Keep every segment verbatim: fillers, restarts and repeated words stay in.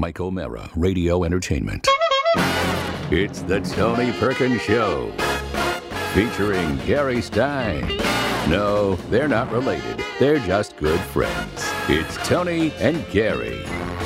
Mike O'Mara, Radio Entertainment. It's the Tony Perkins Show, featuring Gary Stein. No, they're not related. They're just good friends. It's Tony and Gary.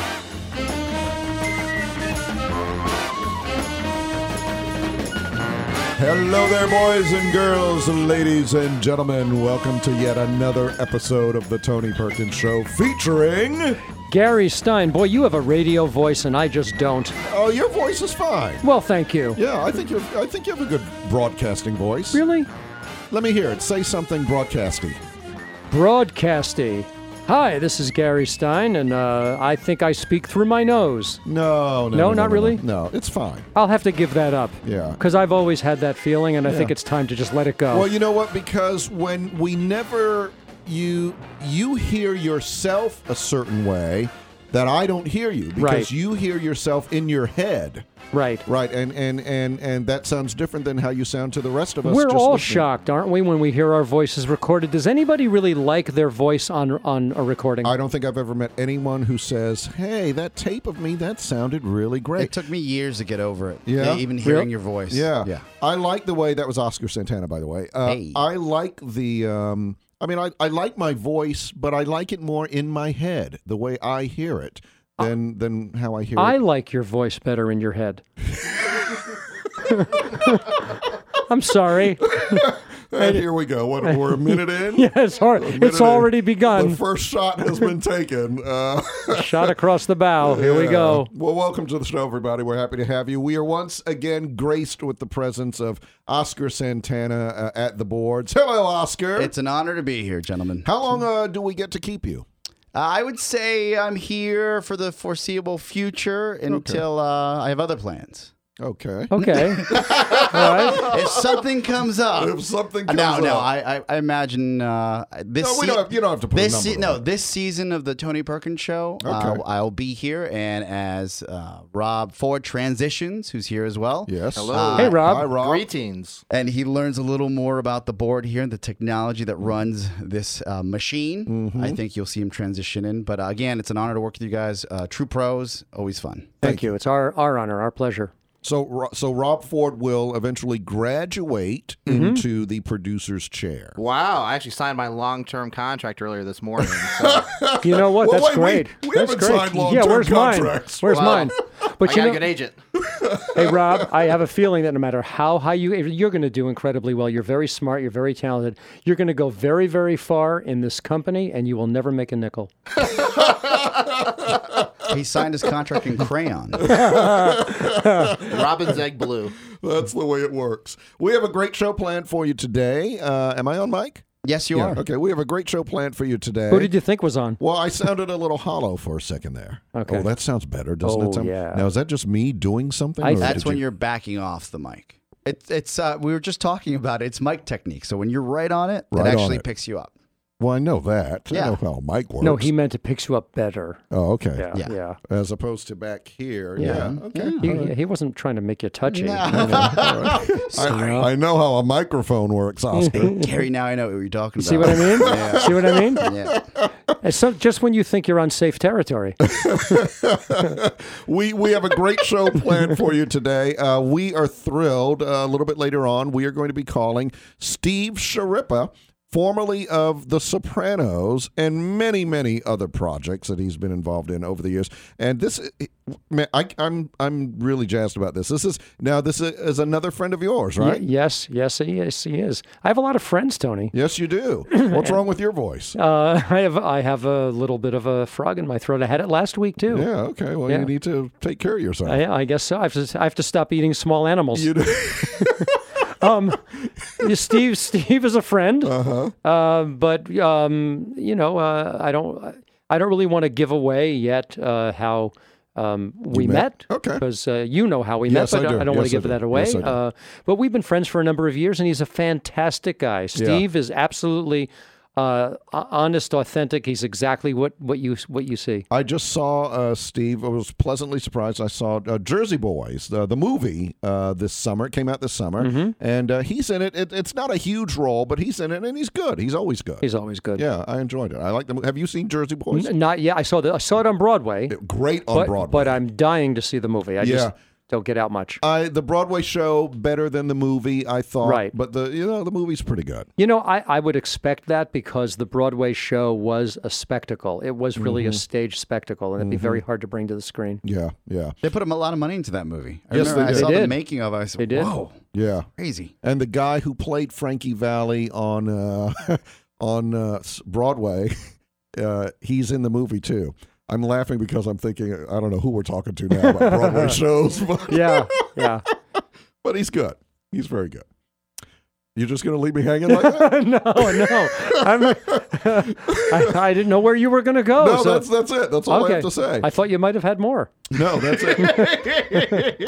Hello there, boys and girls, ladies and gentlemen. Welcome to yet another episode of the Tony Perkins Show, featuring Gary Stein. Boy, you have a radio voice, and I just don't. Oh, your voice is fine. Well, thank you. Yeah, I think you I think you have a good broadcasting voice. Really? Let me hear it. Say something broadcasty. Broadcasty. Hi, this is Gary Stein, and uh, I think I speak through my nose. No, no, No, no, not no, really? No, no, it's fine. I'll have to give that up. Yeah. Because I've always had that feeling, and I Yeah. think it's time to just let it go. Well, you know what? Because when we never you you hear yourself a certain way that I don't hear you because Right. you hear yourself in your head. Right. Right, and, and, and, and that sounds different than how you sound to the rest of us. We're just all listening. shocked, aren't we, when we hear our voices recorded? Does anybody really like their voice on on a recording? I don't think I've ever met anyone who says, hey, that tape of me, that sounded really great. It took me years to get over it. Yeah? Even hearing Real? your voice. Yeah. Yeah. I like the way, that was Oscar Santana, by the way. Uh, Hey. I like the, um, I mean, I, I like my voice, but I like it more in my head, the way I hear it, than, than how I hear I it. like your voice better in your head. I'm sorry. And here we go. What, we're a minute in? Yeah, it's, hard. A minute it's already in. begun. The first shot has been taken. Uh, Shot across the bow. Here we Yeah. go. Well, welcome to the show, everybody. We're happy to have you. We are once again graced with the presence of Oscar Santana uh, at the boards. Hello, Oscar. It's an honor to be here, gentlemen. How long uh, do we get to keep you? Uh, I would say I'm here for the foreseeable future until uh, I have other plans. Okay. Okay. All right. If something comes up. If something Uh, comes no, no, up. I, I, I imagine uh, this. No, we se- don't have- you don't have to put a this number se- on No, it. this season of the Tony Perkins Show, Okay. uh, I'll be here, and as uh, Rob Ford transitions, who's here as well. Yes. Hello. Uh, Hey, Rob. Hi, Rob. Greetings. And he learns a little more about the board here and the technology that runs this uh, machine. Mm-hmm. I think you'll see him transition in. But uh, again, it's an honor to work with you guys. Uh, true pros, always fun. Thank you. It's our, our honor, our pleasure. So, Ro- so Rob Ford will eventually graduate Mm-hmm. into the producer's chair. Wow, I actually signed my long-term contract earlier this morning. So You know what? Well, That's wait, great. we- we That's haven't great. signed Yeah, long-term where's contracts. mine? Where's Well, mine? I But you got know, a good agent. hey, Rob, I have a feeling that no matter how high you, you're going to do incredibly well. You're very smart. You're very talented. You're going to go very, very far in this company, and you will never make a nickel. He signed his contract in crayon. Robin's egg blue. That's the way it works. We have a great show planned for you today. Uh, am I on mic? Yes, you Yeah. are. Okay, we have a great show planned for you today. Who did you think was on? Well, I sounded a little hollow for a second there. Okay. Oh, that sounds better, doesn't Oh, it? Sound- yeah. Now, is that just me doing something? I- or That's did when you- you're backing off the mic. It's it's. Uh, we were just talking about it. It's mic technique. So when you're right on it, Right it on actually it. picks you up. Well, I know that. I Yeah. know how mic works. No, he meant it picks you up better. Oh, okay. Yeah, yeah. Yeah. As opposed to back here. Yeah. Yeah. Okay. He, he wasn't trying to make you touchy. No. You know. Sorry. I, I know how a microphone works, Oscar. Gary, now I know what you're talking See about. what I mean? Yeah. See what I mean? Yeah. It's so, just when you think you're on safe territory. we we have a great show planned for you today. Uh, we are thrilled. Uh, a little bit later on, we are going to be calling Steve Schirripa, formerly of The Sopranos and many, many other projects that he's been involved in over the years. And this, man, I, I'm I'm really jazzed about this. This is now this is another friend of yours, right? Y- yes, yes, he is. He is. I have a lot of friends, Tony. Yes, you do. What's wrong with your voice? Uh, I have I have a little bit of a frog in my throat. I had it last week too. Yeah. Okay. Well, Yeah. you need to take care of yourself. I, I guess so. I have to. I have to stop eating small animals. You do. Um, Steve. Steve is a friend. Uh-huh. Uh, but um, you know, uh, I don't. I don't really want to give away yet uh, how um, we met? met. Okay. Because uh, you know how we Yes, met, but I do. I don't want Yes, to I give do. that away. Yes, I do. Uh, but we've been friends for a number of years, and he's a fantastic guy. Steve is absolutely uh, honest, authentic. He's exactly what, what you what you see. I just saw uh, Steve. I was pleasantly surprised. I saw uh, Jersey Boys, the the movie uh, this summer. It came out this summer, Mm-hmm. and uh, he's in it. it. It's not a huge role, but he's in it, and he's good. He's always good. He's always good. Yeah, I enjoyed it. I like the. Have you seen Jersey Boys? N- Not yet. I saw the, I saw it on Broadway. Great on but, Broadway. But I'm dying to see the movie. I Yeah. just don't get out much. I the Broadway show better than the movie, I thought. Right. But the you know the movie's pretty good. You know, I, I would expect that because the Broadway show was a spectacle. It was really Mm-hmm. a stage spectacle, and it'd be very hard to bring to the screen. Yeah, yeah, They put a lot of money into that movie. I Yes, remember they I did. saw They the did. making of it. I said, They did. whoa, yeah. crazy. And the guy who played Frankie Valli on uh, on uh, Broadway, uh, he's in the movie too. I'm laughing because I'm thinking I don't know who we're talking to now about Broadway shows, but, Yeah, yeah. but he's good. He's very good. You're just going to leave me hanging like that? no, no. I'm, I, I didn't know where you were going to go. No, so- that's that's it. That's all I have to say. I thought you might have had more. No, that's it.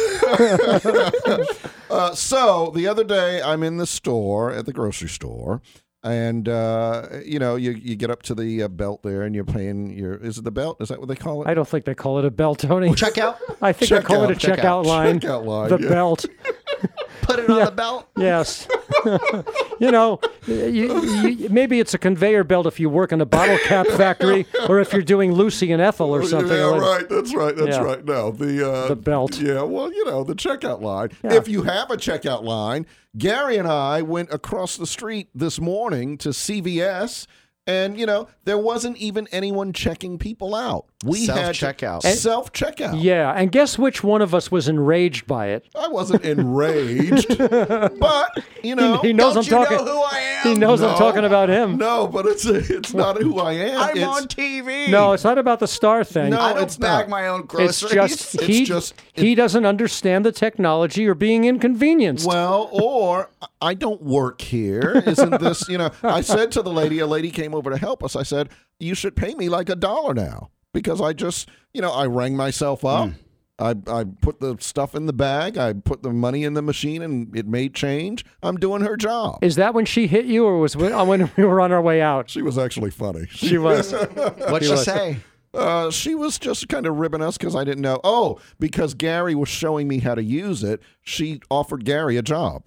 uh, uh, so the other day, I'm in the store at the grocery store, and uh, you know, you you get up to the uh, belt there, and you're paying your. Is it the belt? Is that what they call it? I don't think they call it a belt, Tony. Check out. I think they call it a Checkout. checkout line. Checkout line, The yeah. belt. Put it on the belt. Yes. you know, you, you, maybe it's a conveyor belt if you work in a bottle cap factory or if you're doing Lucy and Ethel or something. Yeah, like- right. That's right. That's Yeah. right. No, the uh, The belt. Yeah, well, you know, the checkout line. Yeah. If you have a checkout line, Gary and I went across the street this morning to C V S. And, you know, there wasn't even anyone checking people out. We had Self-checkout. self checkout. Yeah, and guess which one of us was enraged by it? I wasn't enraged, but you know, He knows Don't I'm you talking. know who I am? He knows I'm No. talking about him. no, but it's it's not who I am. I'm it's, on T V. No, it's not about the star thing. No, I don't it's bag not. my own It's groceries. just It's he just- he doesn't understand the technology or being inconvenienced. Well, or I don't work here. Isn't this, you know, I said to the lady, a lady came over to help us. I said, you should pay me like a dollar now because I just, you know, I rang myself up. I, I put the stuff in the bag. I put the money in the machine and it made change. I'm doing her job. Is that when she hit you, or was when, when we were on our way out? She was actually funny. She was. What'd He you was. say? Uh, she was just kind of ribbing us because I didn't know. Oh, because Gary was showing me how to use it. She offered Gary a job.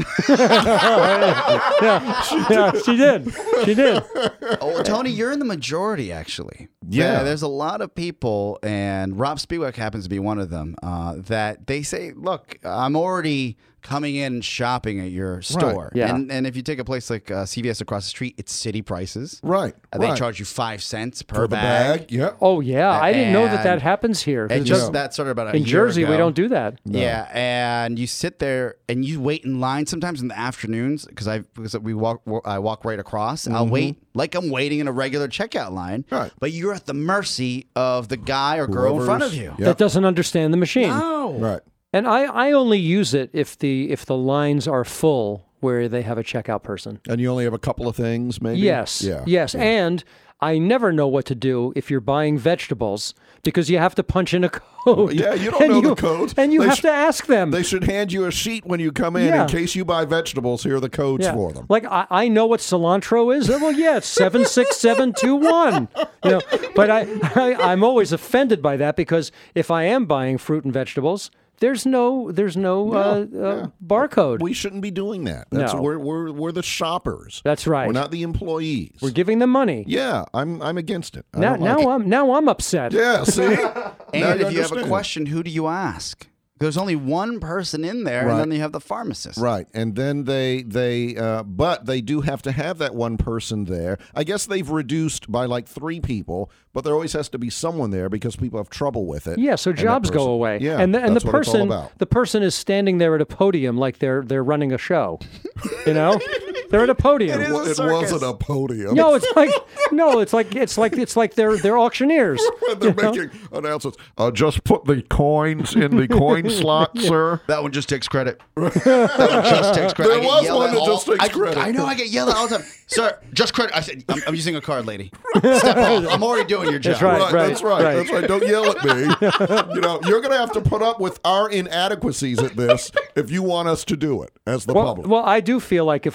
yeah, yeah, she did. She did. Oh, Tony, you're in the majority, actually. Yeah. There- There's a lot of people, and Rob Spiewak happens to be one of them, uh, that they say, look, I'm already coming in and shopping at your store. Yeah. And, and if you take a place like uh, C V S across the street, it's city prices. Right. Uh, They right. charge you five cents per for the bag. bag. Yeah. Oh yeah, I didn't know that that And- happens here. And It just doesn't- that started about a in year Jersey, we ago. don't do that. Yeah, and you sit there and you wait in line sometimes in the afternoons because I because we walk I walk right across. I'll wait like I'm waiting in a regular checkout line, Right. but you're at the mercy of the guy or girl in front of Whoever's- you. Yeah. That doesn't understand the machine. No. Right. And I, I only use it if the if the lines are full where they have a checkout person. And you only have a couple of things, maybe? Yes. Yeah. Yes. And I never know what to do if you're buying vegetables because you have to punch in a code. Yeah, you don't And know you- the codes. And you They have sh- to ask them. They should hand you a sheet when you come in Yeah. in case you buy vegetables. Here are the codes Yeah. for them. Like I, I know what cilantro is. Well, yeah, it's seven six seven two one. You know, but I, I I'm always offended by that because if I am buying fruit and vegetables, there's no there's no, uh, uh, barcode. We shouldn't be doing that. That's No. we're, we're we're the shoppers. That's right. We're not the employees. We're giving them money. yeah, I'm I'm against it. I Now don't now like it. I'm now I'm upset. Yeah, see? And Now if you have a understand. question, who do you ask? There's only one person in there, Right. and then you have the pharmacist. Right, and then they they uh, but they do have to have that one person there. I guess they've reduced by like three people, but there always has to be someone there because people have trouble with it. Yeah, so And that jobs go person- away. Yeah, and the, and that's the what it's all person about. the person is standing there at a podium like they're they're running a show. You know? They're at a podium. It is. Well, a it circus. wasn't a podium. No, it's like no, it's like it's like it's like they're they're auctioneers. They're you know? making announcements. Uh, just put the coins in the coin slot, sir. That one just takes credit. That one just takes credit. There I get was yelled one at that all- just takes I, credit. I know I get yelled at all the time. Sir, just credit. I said, I'm, I'm using a card, lady. Step off. I'm already doing your job. That's right. Right, that's right, right. That's right. Don't yell at me. You know, you're going to have to put up with our inadequacies at this if you want us to do it as the Well, public. well, I do feel like if we're doing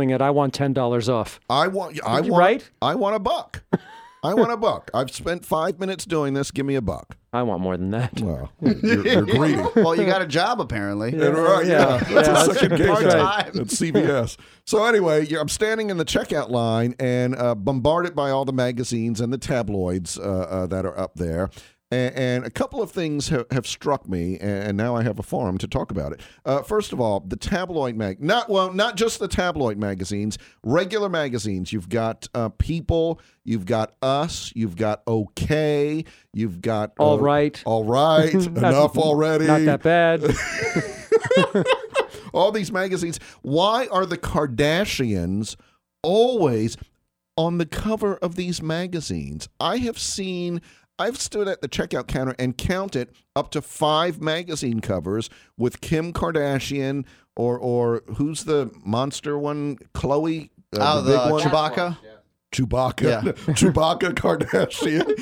doing it, I want ten dollars off. I want. I want. Right? I want a buck. I want a buck. I've spent five minutes doing this. Give me a buck. I want more than that. Well, you're, you're greedy. Well, you got a job apparently. And, right, yeah, that's yeah, a that's second gig part-time. at C V S. So anyway, yeah, I'm standing in the checkout line and uh, bombarded by all the magazines and the tabloids uh, uh, that are up there. And, and a couple of things have, have struck me, and now I have a forum to talk about it. Uh, first of all, the tabloid mag, not well, not just the tabloid magazines, regular magazines. You've got uh, People, you've got Us, you've got OK, you've got uh, All Right, All Right, Enough Already, not that bad. All these magazines. Why are the Kardashians always on the cover of these magazines? I have seen. I've stood at the checkout counter and counted up to five magazine covers with Kim Kardashian or or who's the monster one? Khloe? Uh, Oh, the the big one? Chewbacca. Chewbacca. Yeah. Chewbacca Kardashian.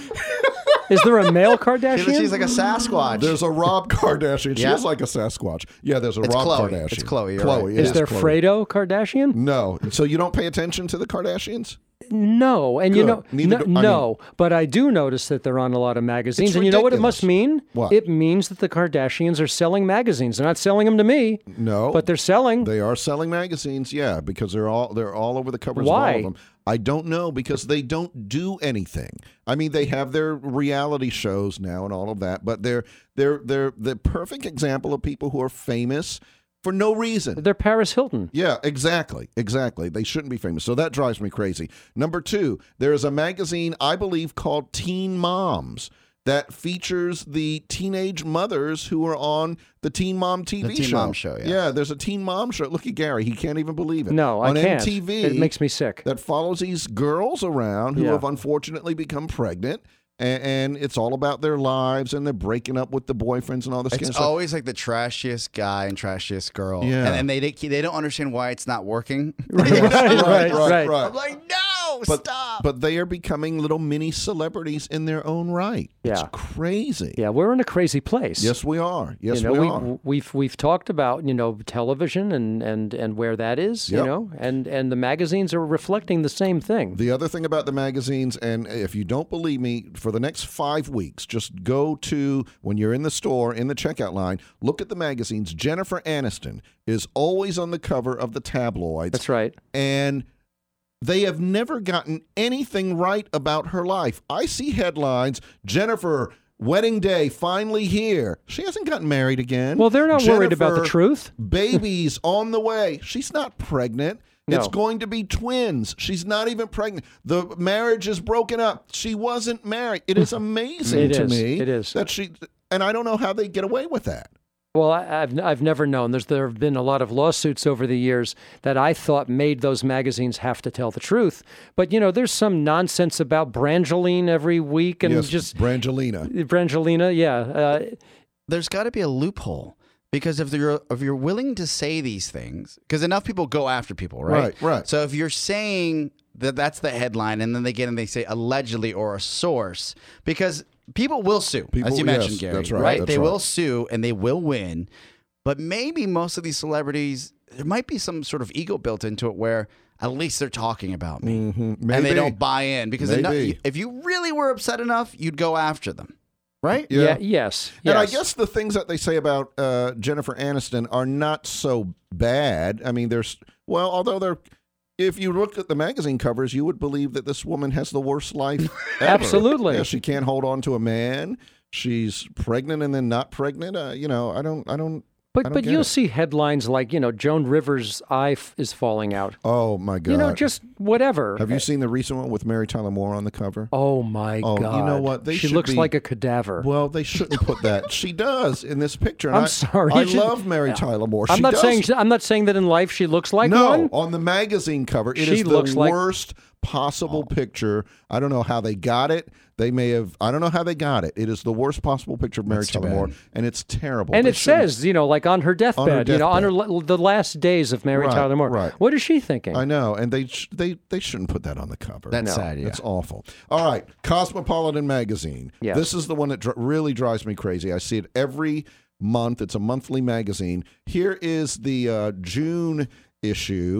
Is there a male She- Kardashian? She's like a Sasquatch. There's a Rob Kardashian. She Yeah. is like a Sasquatch. Yeah, there's a It's Rob Khloe. Kardashian. It's Khloe, you're Khloe. right. it is there Khloe. Fredo Kardashian? No. So you don't pay attention to the Kardashians? No, and you Good. know, Neither no, do- I no, but I do notice that they're on a lot of magazines, It's and you know what it ridiculous. must mean? What? It means that the Kardashians are selling magazines. They're not selling them to me, No. but they're selling. They are selling magazines, yeah, because they're all they're all over the covers Why? of all of them. I don't know because they don't do anything. I mean, they have their reality shows now and all of that, but they're they're they're the perfect example of people who are famous for no reason. They're Paris Hilton. Yeah, exactly. Exactly. They shouldn't be famous. So that drives me crazy. Number two, there is a magazine, I believe, called Teen Moms that features the teenage mothers who are on the Teen Mom T V The Teen show. Mom show, yeah. Yeah, there's a Teen Mom show. Look at Gary. He can't even believe it. No, I on can't. M T V, It makes me sick. that follows these girls around who Yeah. have unfortunately become pregnant. And, and it's all about their lives, and they're breaking up with the boyfriends and all this kind of It's stuff. always like the trashiest guy and trashiest girl. Yeah. And, and they they don't understand why it's not working. right, right, right. I'm like, no, But, stop. but they are becoming little mini celebrities in their own right. It's Yeah. crazy. Yeah, we're in a crazy place. Yes, we are. Yes, you know, we, we, are. we've we've talked about you know television and and and where that is. Yep. You know, and and the magazines are reflecting the same thing. The other thing about the magazines, and if you don't believe me, for the next five weeks, just go to, when you're in the store, in the checkout line, look at the magazines. Jennifer Aniston is always on the cover of the tabloids. That's right. And they have never gotten anything right about her life. I see headlines, Jennifer, wedding day finally here. She hasn't gotten married again. Well, they're not worried about the Jennifer, truth. Babies on the way. She's not pregnant. No. It's going to be twins. She's not even pregnant. The marriage is broken up. She wasn't married. It is amazing It to is. me It is. that she, and I don't know how they get away with that. Well, I, I've I've never known. There's there have been a lot of lawsuits over the years that I thought made those magazines have to tell the truth. But you know, there's some nonsense about Brangelina every week and yes, just Brangelina. Brangelina. Yeah, uh, There's got to be a loophole. Because if you're if you're willing to say these things, because enough people go after people, right? Right, right. So if you're saying that that's the headline, and then they get and they say allegedly or a source, because people will sue, People- as you yes, mentioned, Gary. that's right, that's They right. will sue and they will win, but maybe most of these celebrities, there might be some sort of ego built into it where at least they're talking about me, Mhm. and Maybe. they don't buy in because enough, Maybe. if you really were upset enough, you'd go after them, right? Yeah. yeah, yes, And I yes. guess the things that they say about uh, Jennifer Aniston are not so bad. I mean, there's, well, although they're, if you looked at the magazine covers, you would believe that this woman has the worst life ever. Absolutely. Yeah, she can't hold on to a man. She's pregnant and then not pregnant. Uh, you know, I don't, I don't, I But don't but get you'll it. see headlines like you know Joan Rivers' eye f- is falling out. Oh, my God. You know, just whatever. Have you seen the recent one with Mary Tyler Moore on the cover? Oh my Oh, you God! know what? They she should looks be- like a cadaver. Well, they shouldn't put that. She does in this picture. and I'm I, sorry. I She- love Mary Tyler Moore. I'm She not does saying I'm not saying that in life she looks like no, one. on the magazine cover, it is She the looks like- worst possible picture. I don't know how they got it. They may have. I don't know how they got it. It is the worst possible picture of Mary That's too Tyler Moore, bad. and it's terrible. And They it shouldn't- says, you know, like on her deathbed, you know, on her la- the last days of Mary Right, Tyler Moore. right. What is she thinking? I know, and they sh- they they shouldn't put that on the cover. That's No. sad. Yeah. That's awful. All right, Cosmopolitan magazine. Yes. This is the one that dr- really drives me crazy. I see it every month. It's a monthly magazine. Here is the uh, June issue.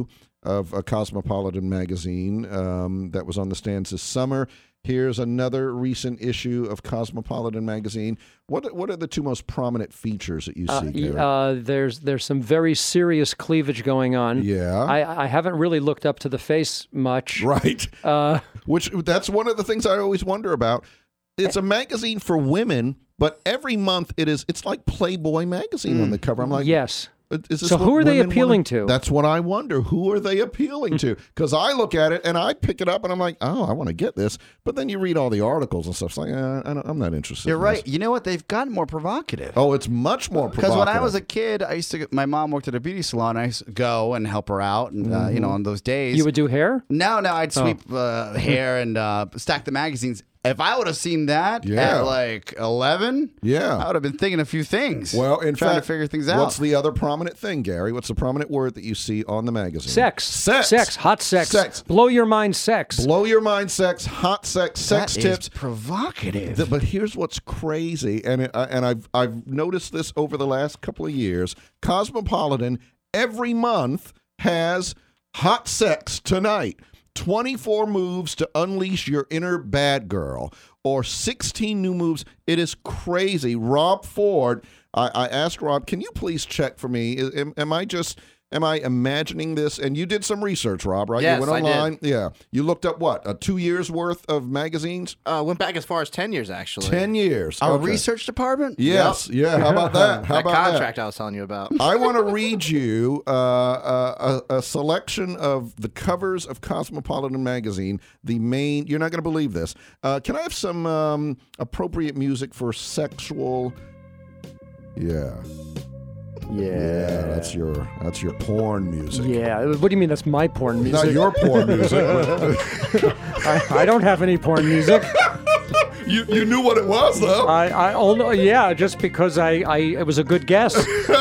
of a Cosmopolitan magazine um, that was on the stands this summer. Here's another recent issue of Cosmopolitan magazine. What what are the two most prominent features that you see Uh, there? uh, there's there's some very serious cleavage going on. Yeah. I, I haven't really looked up to the face much. Right. Uh, Which that's one of the things I always wonder about. It's a magazine for women, but every month it is. It's like Playboy magazine on the cover. I'm like, yes. Is this So what who are they women appealing wanna- to? That's what I wonder. Who are they appealing to? Because I look at it and I pick it up and I'm like, oh, I want to get this. But then you read all the articles and stuff. It's like, uh, I don't, I'm not interested. You're in right. this. You know what? They've gotten more provocative. Oh, it's much more Because provocative. when I was a kid, I used to. My mom worked at a beauty salon. I used to go and help her out, and uh, you know, on those days. You would do hair? No, no, I'd sweep uh, hair and uh, stack the magazines. If I would have seen that Yeah. at like eleven, Yeah. I would have been thinking a few things. Well, in trying fact, to figure things out. What's the other prominent thing, Gary? What's the prominent word that you see on the magazine? Sex. Sex. Sex. Hot sex. Sex. Blow your mind sex. Blow your mind sex, hot sex, sex That is tips. provocative. The- but here's what's crazy, and it, uh, and I've I've noticed this over the last couple of years. Cosmopolitan every month has hot sex tonight. twenty-four moves to unleash your inner bad girl, or sixteen new moves. It is crazy. Rob Ford, I, I asked Rob, can you please check for me? Am, am I just, am I imagining this? And you did some research, Rob, right? Yes, you went I did. online. Yeah. You looked up what? Uh, two years worth of magazines? Uh, went back as far as ten years, actually. Ten years. Our Okay. research department? Yes. Yeah. How about that? How that about contract that? I was telling you about. I want to read you uh, uh, a, a selection of the covers of Cosmopolitan magazine. The main, you're not going to believe this. Uh, can I have some um, appropriate music for sexual? Yeah. Yeah, that's your that's your porn music. Yeah. What do you mean that's my porn music? Not your porn music. I, I don't have any porn music. you you knew what it was though. I, I only, yeah, just because I, I, it was a good guess.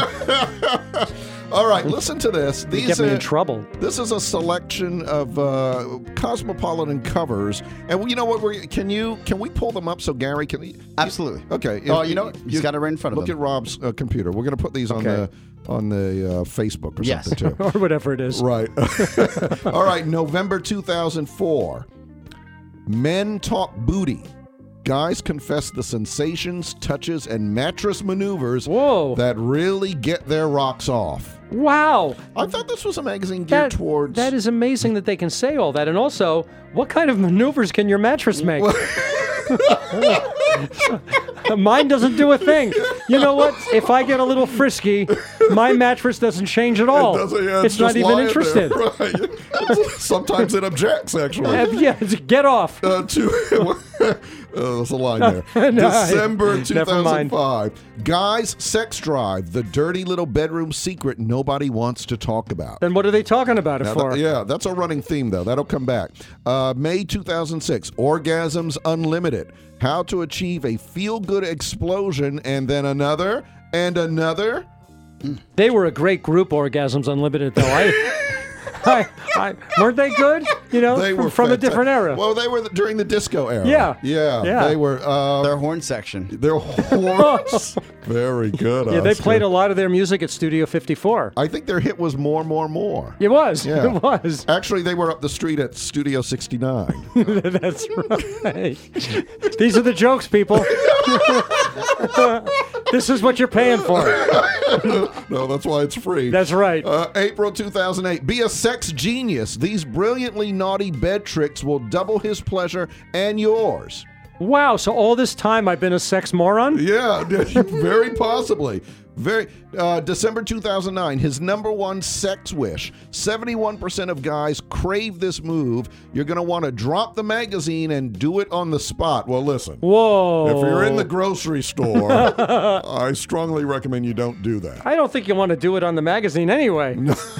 All right, listen to this. You These get me are- in trouble. This is a selection of uh, Cosmopolitan covers, and you know what? We're, can you can we pull them up so Gary can? He, Absolutely. Okay. Oh, you know what? He's got it right in front of Look him. at Rob's uh, computer. We're going to put these on Okay. the on the uh, Facebook or Yes. something too. Or whatever it is. Right. All right. November two thousand four. Men talk booty. Guys confess the sensations, touches, and mattress maneuvers Whoa. that really get their rocks off. Wow. I thought this was a magazine geared That, towards. that is amazing that they can say all that. And also, what kind of maneuvers can your mattress make? Mine doesn't do a thing. You know what? If I get a little frisky, my mattress doesn't change at all. Doesn't- yeah, it's not just even lying interested. there. Right. Sometimes it objects, actually. Uh, yeah, get off. Uh, to, uh, there's a line there. No, I- December never mind. two thousand five. Guys' sex drive, the dirty little bedroom secret nobody wants to talk about. Then what are they talking about it Now, for? that- yeah, that's a running theme, though. That'll come back. Uh, May two thousand six, Orgasms Unlimited. How to achieve a feel-good explosion and then another and another. They were a great group, Orgasms Unlimited, though. I, I, I, weren't they good? You know, They from, were from a fantastic. different era. Well, they were the, during the disco era. Yeah. Yeah. Yeah. They were. Uh, Their horn section. They're horns. Very good. yeah, they Oscar. played a lot of their music at Studio fifty-four. I think their hit was More, More, More. It was. Yeah. It was. Actually, they were up the street at Studio sixty-nine. That's right. These are the jokes, people. This is what you're paying for. No, that's why it's free. That's right. Uh, April two thousand eight. Be a sex genius. These brilliantly naughty bed tricks will double his pleasure and yours. Wow, so all this time I've been a sex moron? Yeah, very possibly. Very uh, December two thousand nine, his number one sex wish. seventy-one percent of guys crave this move. You're going to want to drop the magazine and do it on the spot. Well, listen. Whoa. If you're in the grocery store, I strongly recommend you don't do that. I don't think you want to do it on the magazine anyway.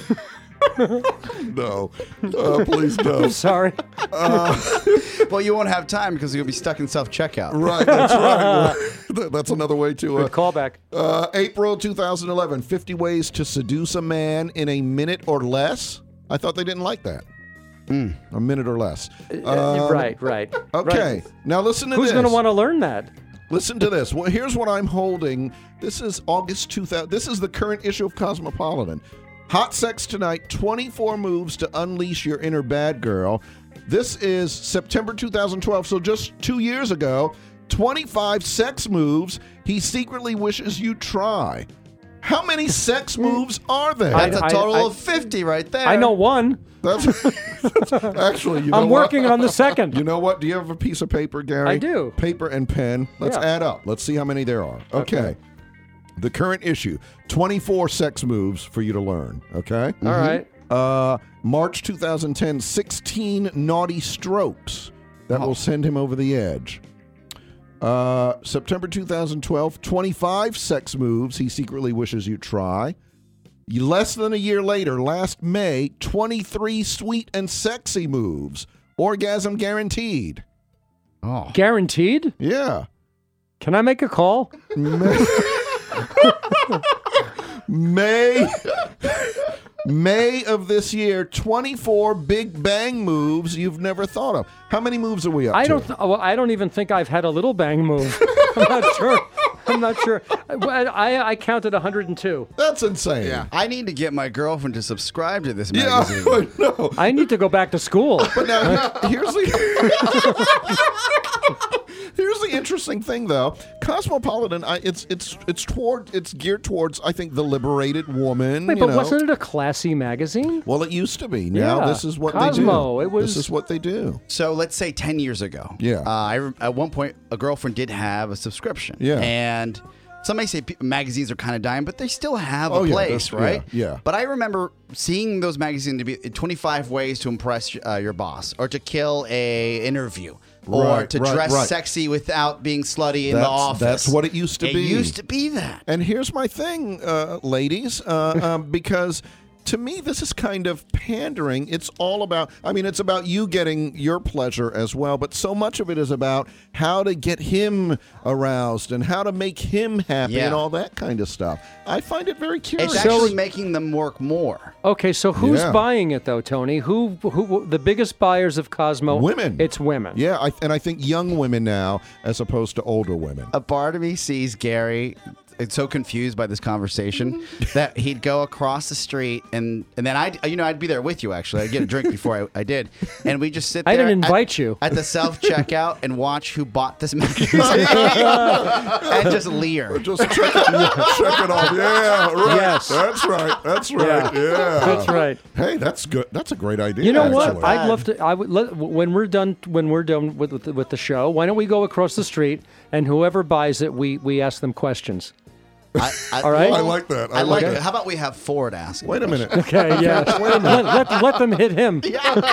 No, uh, please don't. Sorry. Well, you won't have time because you'll be stuck in self checkout. Right, that's right. That's another way to. Uh, Good callback. uh, April two thousand eleven, fifty ways to seduce a man in a minute or less. I thought they didn't like that. A minute or less. Um, right, right. Okay, Right. now listen to Who's this. going to want to learn that? Listen to this. Well, here's what I'm holding. This is August two thousand. This is the current issue of Cosmopolitan. Hot Sex Tonight, twenty-four moves to unleash your inner bad girl. This is September two thousand twelve, so just two years ago. twenty-five sex moves he secretly wishes you try. How many sex moves are there? That's a I- total I- of fifty right there. I know one. That's, that's actually, you know I'm what? working on the second. You know what? Do you have a piece of paper, Gary? I do. Paper and pen. Let's Yeah. add up. Let's see how many there are. Okay. Okay. The current issue, twenty-four sex moves for you to learn. Okay. All right. Uh, March two thousand ten, sixteen naughty strokes that will send him over the edge. Uh, September two thousand twelve, twenty-five sex moves he secretly wishes you'd try. Less than a year later, last May, twenty-three sweet and sexy moves. Orgasm guaranteed. Oh. Guaranteed? Yeah. Can I make a call? May, May, May of this year, twenty-four big bang moves you've never thought of. How many moves are we up I to? don't. Th- well, I don't even think I've had a little bang move. I'm not sure. I'm not sure. I, I, I counted one hundred two. That's insane. Yeah. I need to get my girlfriend to subscribe to this Yeah, magazine. I know. I need to go back to school. But now, here's the here's the interesting thing, though. Cosmopolitan, I, it's it's it's toward it's geared towards, I think, the liberated woman. Wait, you but know. wasn't it a classy magazine? Well, it used to be. Now Yeah. this is what Cosmo, they do. it was- This is what they do. So let's say ten years ago. Yeah. Uh, I re- at one point, a girlfriend did have a subscription. Yeah. And some may say pe- magazines are kind of dying, but they still have Oh, a yeah, place, that's- right? yeah, yeah. But I remember seeing those magazines to be twenty-five ways to impress uh, your boss, or to kill a interview, or Right, to right, dress right. sexy without being slutty in That's- the office. that's what it used to it be. used to be that. And here's my thing, uh, ladies, uh, um, because to me, this is kind of pandering. It's all about, I mean, it's about you getting your pleasure as well, but so much of it is about how to get him aroused and how to make him happy Yeah. and all that kind of stuff. I find it very curious. It's actually making them work more. Okay, so who's Yeah. buying it though, Tony? Who, who, the biggest buyers of Cosmo? Women. It's women. Yeah, I, and I think young women now as opposed to older women. A part of me sees Gary it's so confused by this conversation that he'd go across the street and and then I'd you know I'd be there with you actually. I'd get a drink before I, I did, and we just sit there. I didn't at- invite you. at the self checkout and watch who bought this magazine and just leer. Just check it, check it off. Yeah, right. Yes. That's right. That's right. Yeah. That's right. Hey, that's good. That's a great idea. You know what? actually. I'd love to. I would let, when we're done. When we're done with with the, with the show, why don't we go across the street and whoever buys it, we we ask them questions. I, I, All right. I like that. I I like like it. How about we have Ford ask? Wait a minute. Okay, yeah. let, let, let them hit him.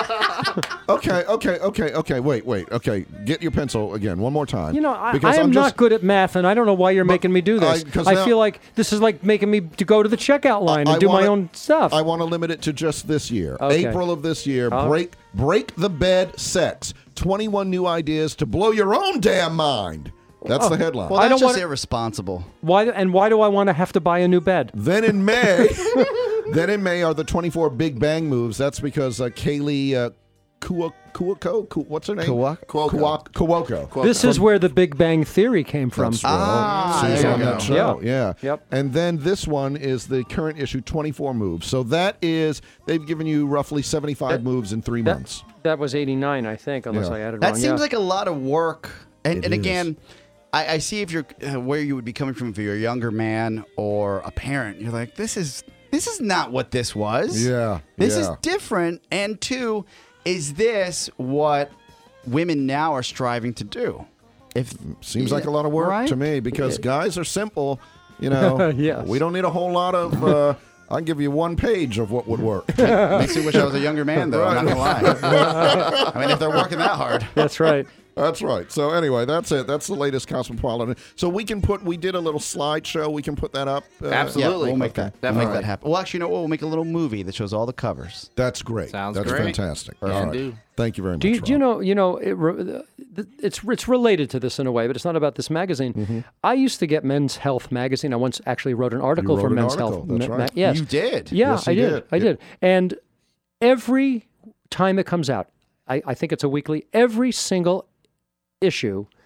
Okay, okay, okay, okay. Wait, wait. Okay, get your pencil again one more time. You know, I, Because I am I'm not just- good at math, and I don't know why you're making me do this. I- 'cause I, now- feel like this is like making me to go to the checkout line and I do my wanna- own stuff. I want to limit it to just this year, Okay. April of this year. Oh. Break, break the bed, sex. Twenty-one new ideas to blow your own damn mind. That's the headline. Well, I that's don't just wanna- irresponsible. why and why do I want to have to buy a new bed? Then in May, then in May are the twenty-four Big Bang moves. That's because uh, Kaylee uh, Kuo- Kuoko, Ku- what's her name? Kuo- Kuo- Kuoko. This is where the Big Bang Theory came from. That's right. Ah, She's there on you that go. show. Yeah. Yep. And then this one is the current issue, twenty-four moves. So that is, they've given you roughly seventy-five That- moves in three That, months. that was eighty-nine, I think, unless Yeah. I added That wrong. seems yeah. like a lot of work. And, It and is. again, I, I see if you're uh, where you would be coming from if you're a younger man or a parent. You're like, this is this is not what this was. Yeah, This is yeah. different. And two, is this what women now are striving to do? If Seems like a lot of work Right? to me because guys are simple. You know, Yes. we don't need a whole lot of. Uh, I'll give you one page of what would work. makes me wish I was a younger man, though. I'm not gonna lie. I mean, if they're working that hard. That's right. That's right. So anyway, that's it. That's the latest Cosmopolitan. So we can put. We did a little slideshow. We can put that up. Uh, Absolutely. Yeah, we'll make Okay. that. Definitely. Make that happen. Well, actually, you know what? We'll make a little movie that shows all the covers. That's great. Sounds that's great. fantastic. Can All right. do. Thank you very much. Do you, do you Rob. know? You know, it, re- it's it's related to this in a way, but it's not about this magazine. Mm-hmm. I used to get Men's Health magazine. I once actually wrote an article wrote for an Men's article. Health. That's Ma- right. yes, You did. Yeah, Yes, I you did. did. I Yeah. did. And every time it comes out, I, I think it's a weekly. Every single issue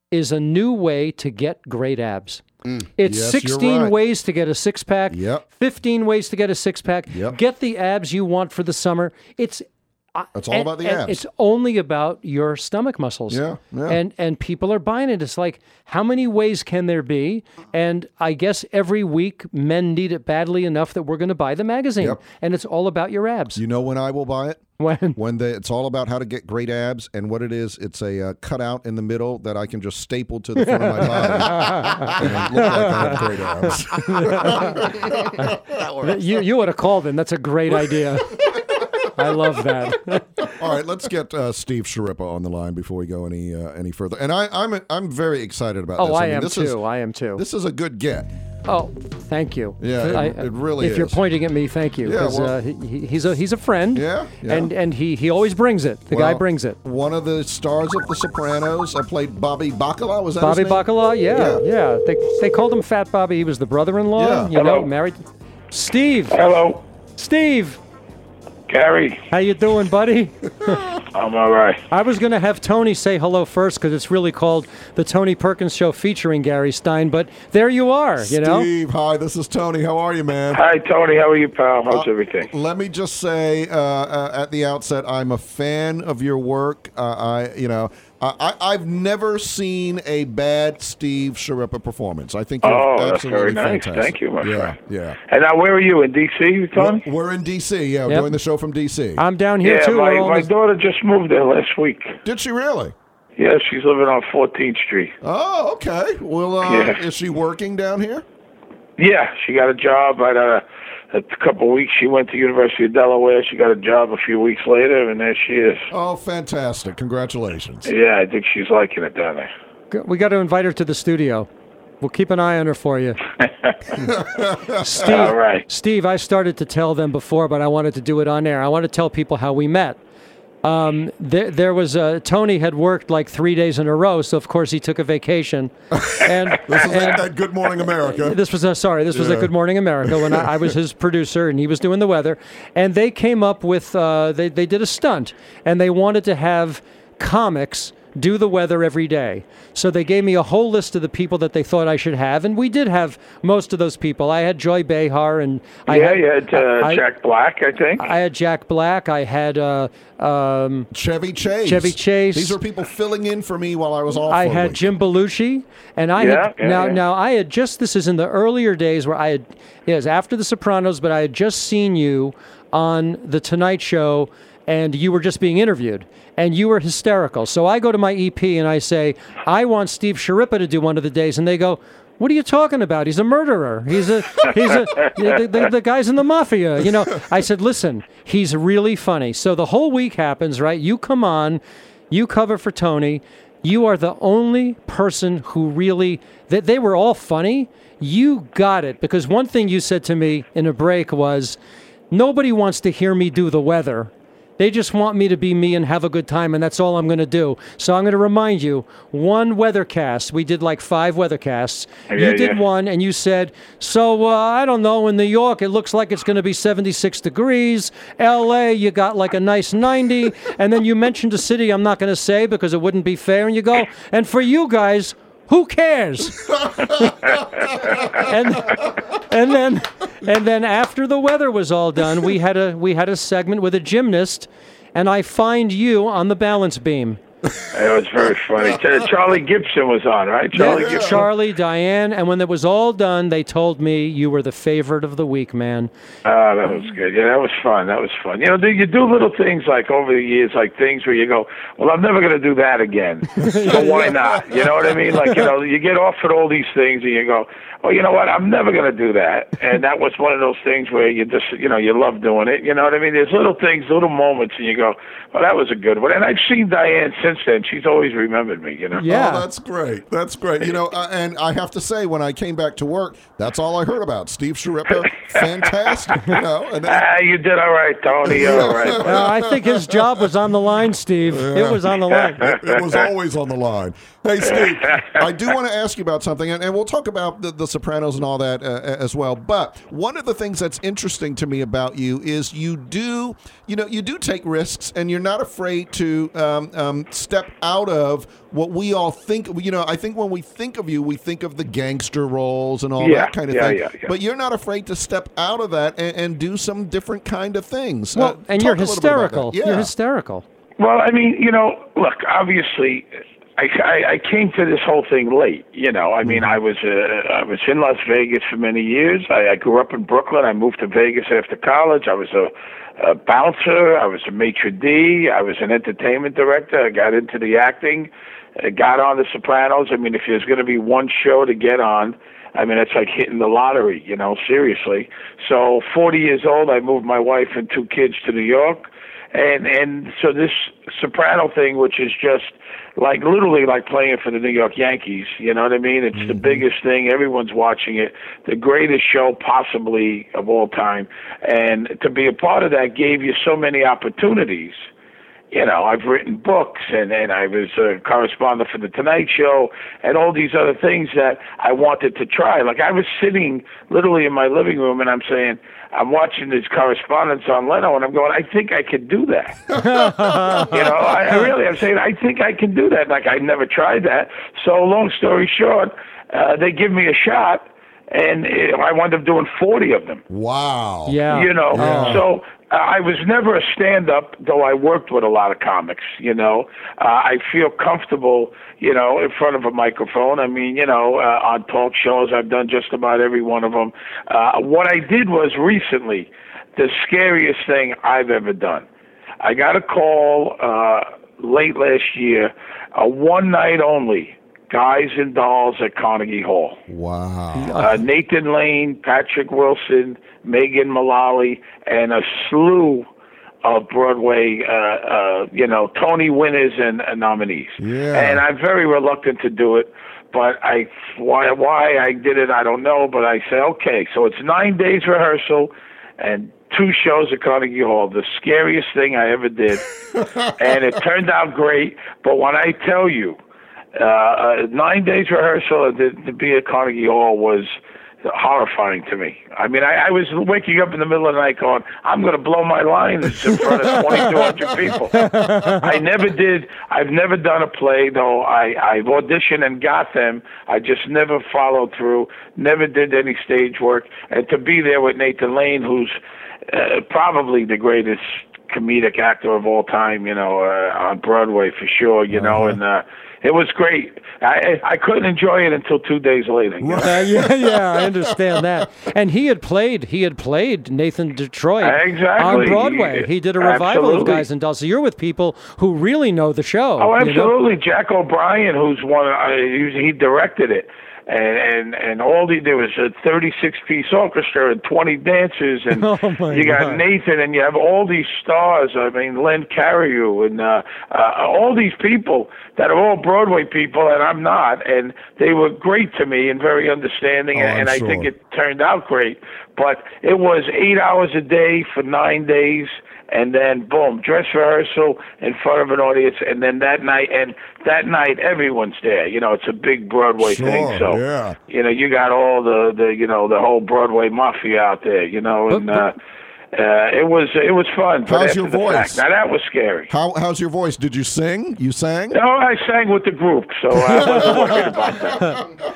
is a new way to get great abs. Mm. It's Yes, you're sixteen right. ways to get a six pack. Yep. fifteen ways to get a six pack. Yep. Get the abs you want for the summer. It's It's all and- about the and abs. It's only about your stomach muscles. Yeah, yeah. And and people are buying it. It's like, how many ways can there be? And I guess every week men need it badly enough that we're going to buy the magazine. Yep. And it's all about your abs. You know when I will buy it? When When they, it's all about how to get great abs, and what it is, it's a uh, cutout in the middle that I can just staple to the front of my body and look like I have great abs. you you would have called him. That's a great idea. I love that. All right, let's get uh, Steve Sciarippa on the line before we go any uh, any further. And I, I'm I'm very excited about Oh, this. I, mean, am this too. Is, I am too. this is a good get. Oh, thank you. Yeah, it- I- it really If you're is. pointing at me, thank you. Yeah, 'cause, well- uh, he, he- he's a he's a friend. Yeah, yeah. And and he he always brings it. The guy Well, brings it. One of the stars of The Sopranos. I played Bobby Bacala. Was that Bobby his name? Bacala, yeah, Yeah. yeah. They they called him Fat Bobby. He was the brother-in-law. Yeah. You know, Hello. married. Steve, Hello, Steve, Gary. how you doing, buddy? I'm all right. I was going to have Tony say hello first because it's really called the Tony Perkins Show featuring Gary Stein. But there you are. You know. Steve, hi. This is Tony. How are you, man? Hi, Tony. How are you, pal? How's Uh, everything? Let me just say uh, uh, at the outset, I'm a fan of your work. Uh, I, you know, I, I- I've never seen a bad Steve Sciarippa performance. I think you're Oh, that's absolutely very nice. fantastic. Thank you, my yeah, friend. Yeah, And now, where are you? In D C, Tony? We're, we're in D C. Yeah, Yep. doing the show from D C. I'm down here Yeah, too. my, We're all my in the- daughter just moved there last week. Did she really? Yeah, she's living on fourteenth Street. Oh, okay. Well, uh, Yeah. is she working down here? Yeah, she got a job at a, a couple of weeks. She went to University of Delaware. She got a job a few weeks later, and there she is. Oh, fantastic! Congratulations. Yeah, I think she's liking it down there. We got to invite her to the studio. We'll keep an eye on her for you. Steve, All right. Steve, I started to tell them before, but I wanted to do it on air. I want to tell people how we met. Um, there, there was a, Tony had worked like three days in a row, so of course he took a vacation. And This is and that, that Good Morning America. this was a, sorry, this was Yeah. a Good Morning America when I, I was his producer and he was doing the weather. And they came up with uh, they they did a stunt and they wanted to have comics do the weather every day. So they gave me a whole list of the people that they thought I should have, and we did have most of those people. I had Joy Behar, and I yeah, had, you had uh, I, Jack Black, I think. I had Jack Black. I had uh, um, Chevy Chase. Chevy Chase. These are people filling in for me while I was off. I for a had week. Jim Belushi, and I Yeah, had yeah, now yeah. now I had just this is in the earlier days where I had it was after The Sopranos, but I had just seen you on the Tonight Show, and you were just being interviewed, and you were hysterical. So I go to my E P and I say, I want Steve Sciarippa to do one of the days, and they go, what are you talking about? He's a murderer. He's a he's a the, the, the guy's in the mafia. You know. I said, listen, he's really funny. So the whole week happens, right? You come on, you cover for Tony. You are the only person who really that they were all funny. You got it because one thing you said to me in a break was, nobody wants to hear me do the weather. They just want me to be me and have a good time, and that's all I'm going to do. So I'm going to remind you, one weathercast. We did like five weathercasts. Yeah, you did yeah. one, and you said, so uh, I don't know, in New York, it looks like it's going to be seventy-six degrees. L A, you got like a nice ninety. And then you mentioned a city I'm not going to say because it wouldn't be fair. And you go, and for you guys, who cares? and and then and then after the weather was all done, we had a we had a segment with a gymnast, and I find you on the balance beam. It was very funny. Ch- Charlie Gibson was on, right? Charlie Yeah, Gibson. Charlie, Diane, and when it was all done, they told me you were the favorite of the week, man. Oh, that was good. Yeah, that was fun. That was fun. You know, do you do little things like over the years, like things where you go, well, I'm never going to do that again. So why not? You know what I mean? Like, you know, you get offered all these things and you go, well, you know what? I'm never going to do that. And that was one of those things where you just, you know, you love doing it. You know what I mean? There's little things, little moments, and you go, well, that was a good one. And I've seen Diane since then. She's always remembered me, you know? Yeah. Oh, that's great. That's great. You know, uh, and I have to say, when I came back to work, that's all I heard about. Steve Sciarippa, fantastic. You know, and then, Ah, you did all right, Tony. You're all right. Uh, I think his job was on the line, Steve. It was on the line. it, it was always on the line. Hey, Steve, I do want to ask you about something, and, and we'll talk about the, the Sopranos and all that uh, as well. But one of the things that's interesting to me about you is you do, you know, you do take risks, and you're not afraid to um, um, step out of what we all think. You know, I think when we think of you, we think of the gangster roles and all Yeah, that kind of yeah, thing. yeah, yeah. But you're not afraid to step out of that and, and do some different kind of things. Well, Uh, and talk you're a little bit about hysterical. that. Yeah. You're hysterical. Well, I mean, you know, look, obviously, I, I, I came to this whole thing late. You know, I mean, I was uh, I was in Las Vegas for many years. I, I grew up in Brooklyn. I moved to Vegas after college. I was a, a bouncer. I was a maitre d'. I was an entertainment director. I got into the acting. I got on The Sopranos. I mean, if there's going to be one show to get on, I mean, it's like hitting the lottery, you know, seriously. So forty years old, I moved my wife and two kids to New York. And and so this Soprano thing, which is just like literally like playing for the New York Yankees, you know what I mean? It's mm-hmm. the biggest thing. Everyone's watching it. The greatest show possibly of all time. And to be a part of that gave you so many opportunities. You know, I've written books, and, and I was a correspondent for The Tonight Show, and all these other things that I wanted to try. Like, I was sitting literally in my living room, and I'm saying, I'm watching this correspondence on Leno, and I'm going, I think I could do that. you know, I, I really, I'm saying, I think I can do that. Like, I never tried that. So, long story short, uh, they give me a shot, and it, I wound up doing forty of them. Wow. Yeah. You know, Yeah. so uh, I was never a stand-up, though I worked with a lot of comics, you know. Uh, I feel comfortable, you know, in front of a microphone. I mean, you know, uh, on talk shows, I've done just about every one of them. Uh, what I did was recently the scariest thing I've ever done. I got a call uh, late last year, a one night only, Guys and Dolls at Carnegie Hall. Wow. Uh, Nathan Lane, Patrick Wilson, Megan Mullally, and a slew of Broadway, uh, uh, you know, Tony winners and uh, nominees. Yeah. And I'm very reluctant to do it, but I why why I did it, I don't know. But I say, okay, so it's nine days rehearsal and two shows at Carnegie Hall. The scariest thing I ever did, and it turned out great. But when I tell you, Uh, uh, nine days rehearsal to, to be at Carnegie Hall was horrifying to me. I mean, I, I was waking up in the middle of the night going, I'm going to blow my lines in front of twenty-two hundred people. I never did. I've never done a play, though I, I've auditioned and got them. I just never followed through, never did any stage work. And to be there with Nathan Lane, who's uh, probably the greatest comedic actor of all time, you know, uh, on Broadway for sure, you know, Uh-huh. and uh, it was great. I I couldn't enjoy it until two days later. You know? Uh, yeah, yeah, I understand that. And he had played, he had played Nathan Detroit Exactly. on Broadway. He did a revival of Absolutely. Guys and Dolls. So you're with people who really know the show. Oh, you know? absolutely. Jack O'Brien, who's one, uh, he, he directed it. And, and and all the there was a thirty-six piece orchestra and twenty dancers, and Oh, my you got God. Nathan, and you have all these stars. I mean, Len Cariou, and uh, uh, all these people that are all Broadway people, and I'm not. And they were great to me and very understanding, Oh, and, and I'm I think sure. it turned out great. But it was eight hours a day for nine days. And then, boom, dress rehearsal in front of an audience. And then that night, and that night, everyone's there. You know, it's a big Broadway Sure, thing. So, yeah. you know, you got all the, the, you know, the whole Broadway mafia out there, you know. And uh, uh, it was it was fun. But How's after your the voice? fact, now, that was scary. How, how's your voice? Did you sing? You sang? No, I sang with the group, so I wasn't worried about that.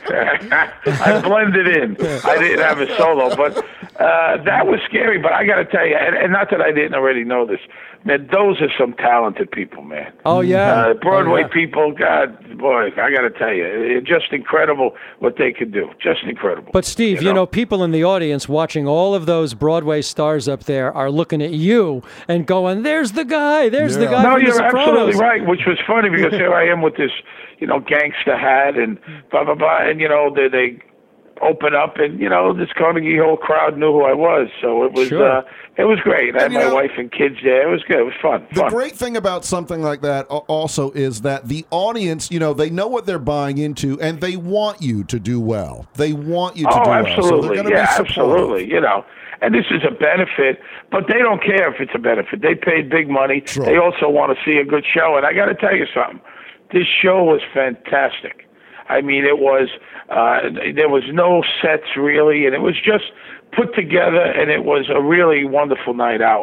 I blended in. I didn't have a solo, but uh, that was scary. But I got to tell you, and, and not that I didn't already know this, man, those are some talented people, man. Oh, yeah. Uh, Broadway Oh, yeah. people, God, boy, I got to tell you, it's just incredible what they could do. Just incredible. But Steve, you know? You know? people in the audience watching all of those Broadway stars up there are looking at you and going, "There's the guy. There's the Yeah. guy No, from The you're Sopranos." absolutely right, which was funny because here I am with this, you know, gangster hat and blah, blah, blah. And, you know, they, they open up and, you know, this Carnegie Hall crowd knew who I was. So it was Sure. uh, it was great. I had And, you my know, wife and kids there. It was good. It was fun. The fun. great thing about something like that al- also is that the audience, you know, they know what they're buying into, and they want you to do well. They want you to Oh, do well. So absolutely. they're going to yeah, be supportive. absolutely. You know, and this is a benefit, but they don't care if it's a benefit. They paid big money. Sure. They also want to see a good show. And I got to tell you something. This show was fantastic. I mean, it was, uh, there was no sets really, and it was just put together, and it was a really wonderful night out.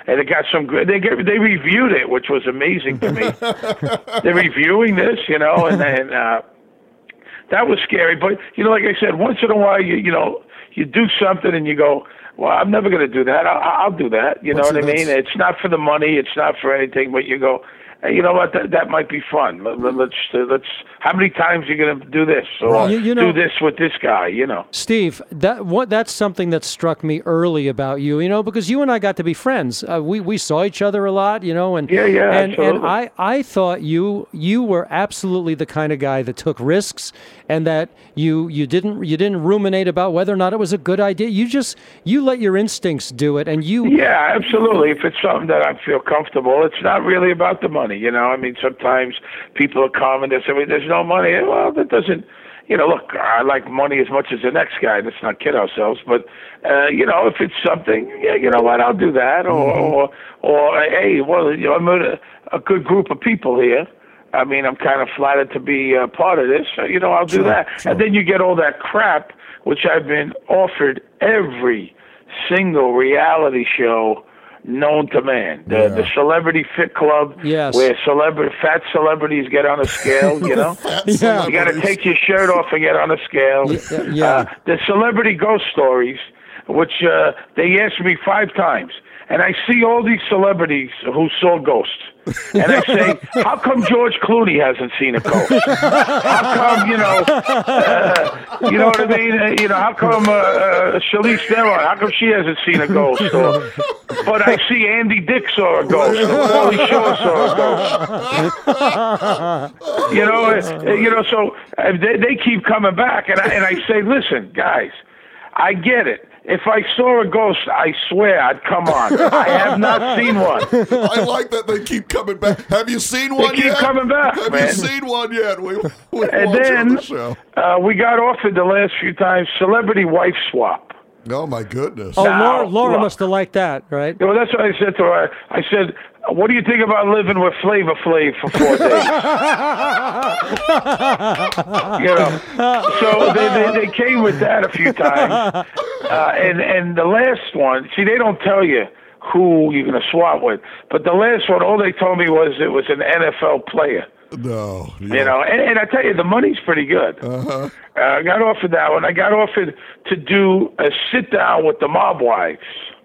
and it got some good. They get, they reviewed it, which was amazing to me. They're reviewing this, you know, and then uh, that was scary. But you know, like I said, once in a while, you you know, you do something and you go, well, I'm never going to do that. I'll, I'll do that. You know Well, what I see, mean? that's- It's not for the money. It's not for anything. But you go, hey, you know what? That, that might be fun. Let, let, let's uh, let's. How many times are you going to do this? Or Right. You- you know- do this with this guy? You know. Steve, that what that's something that struck me early about you, you know, because you and I got to be friends. Uh, we we saw each other a lot, you know, and Yeah, yeah, and, and absolutely. I I thought you you were absolutely the kind of guy that took risks, and that you you didn't you didn't ruminate about whether or not it was a good idea. You just you let your instincts do it, and you Yeah, absolutely. If it's something that I feel comfortable, it's not really about the money. You know, I mean, sometimes people are calm they say, well, there's no money. Well, that doesn't, you know, look, I like money as much as the next guy. Let's not kid ourselves. But, uh, you know, if it's something, yeah, you know what, I'll do that. Or, or, or hey, well, you know, I'm with a, a good group of people here. I mean, I'm kind of flattered to be a part of this. So, you know, I'll do that. And then you get all that crap, which I've been offered every single reality show known to man. The, Yeah. the Celebrity Fit Club, Yes. where celebrity fat celebrities get on a scale, you know? Fat Yeah. You got to celebrities. take your shirt off and get on a scale. Yeah, yeah. Uh, the Celebrity Ghost Stories, which uh, they asked me five times. And I see all these celebrities who saw ghosts. And I say, how come George Clooney hasn't seen a ghost? How come, you know, uh, you know what I mean? Uh, you know, how come uh, uh, Charlize Theron, how come she hasn't seen a ghost? Or, but I see Andy Dick saw a ghost. Or Pauly Shore saw a ghost. You know, uh, you know. So uh, they, they keep coming back, and I, and I say, listen, guys, I get it. If I saw a ghost, I swear I'd come on. I have not seen one. I like that they keep coming back. Have you seen one keep yet? coming back, Have man. you seen one yet? We, we And watch it on then the show. uh, we got offered the last few times celebrity wife swap. Oh my goodness. oh Now, Laura, Laura look. must have liked that, right? You know, that's what I said to her. I said, what do you think about living with Flavor Flav for four days? You know, so they, they, they came with that a few times. Uh, and, and the last one, see, they don't tell you who you're going to swap with. But the last one, all they told me was it was an N F L player. No. You know, and, and I tell you, the money's pretty good. Uh-huh. Uh, I got offered that one. I got offered to do a sit down with the mob wives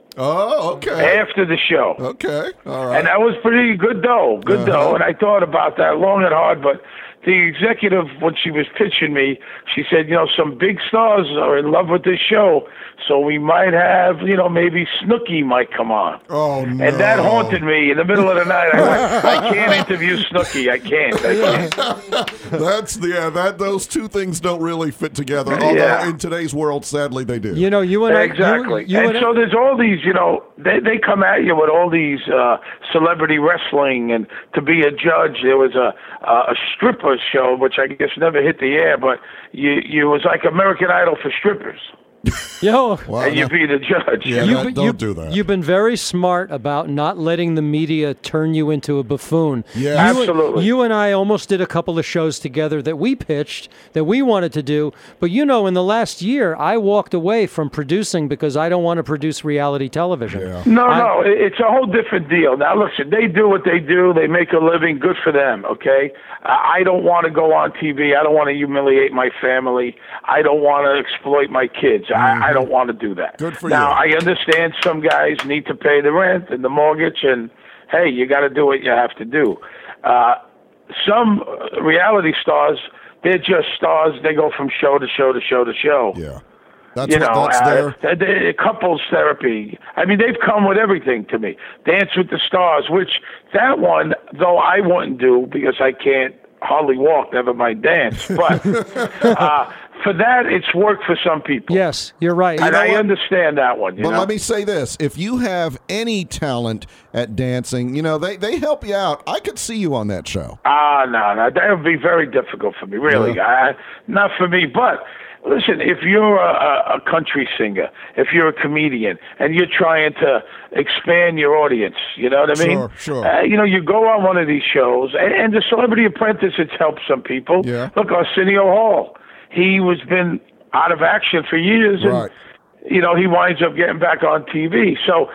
Oh, okay. after the show. Okay. All right. And that was pretty good dough, good Uh-huh. dough. And I thought about that long and hard, but the executive, when she was pitching me, she said, you know, some big stars are in love with this show, so we might have, you know, maybe Snooki might come on. Oh, no. And that haunted me in the middle of the night. I went, I can't interview Snooki. I can't. I can't. That's the yeah. That those two things don't really fit together. Although Yeah. in today's world, sadly, they do. You know, you and I, you- Exactly. you, and and I- so there's all these, you know, they they come at you with all these uh, celebrity wrestling, and to be a judge, there was a uh, a stripper show, which I guess never hit the air, but you you was like American Idol for strippers, yo, Wow, and you no. be the judge. Yeah, you, that- you- don't do that. You've been very smart about not letting the media turn you into a buffoon. Yeah. You, Absolutely. You and I almost did a couple of shows together that we pitched, that we wanted to do. But you know, in the last year, I walked away from producing because I don't want to produce reality television. Yeah. No, I- no, it- it's a whole different deal. Now, listen, they do what they do. They make a living. Good for them, okay? I I don't want to go on T V. I don't want to humiliate my family. I don't want to exploit my kids. I, I don't want to do that. Good for now, you. I understand some guys need to pay the rent and the mortgage, and, hey, you got to do what you have to do. Uh, some uh, reality stars, they're just stars. They go from show to show to show to show. Yeah. That's You what, know, that's uh, their. the, the couples therapy. I mean, they've come with everything to me. Dance with the Stars, which that one, though I wouldn't do because I can't hardly walk, never mind dance. But uh, for that, it's worked for some people. Yes, you're right. And know I what? understand that one. You But know? let me say this: if you have any talent at dancing, you know they, they help you out. I could see you on that show. Ah, no, no, that would be very difficult for me, really. Yeah. I, not for me, but listen, if you're a, a country singer, if you're a comedian, and you're trying to expand your audience, you know what I mean? Sure, sure. Uh, you know, you go on one of these shows, and, and the Celebrity Apprentice, it's helped some people. Yeah. Look, Arsenio Hall, he was been out of action for years, and Right. you know, he winds up getting back on T V. So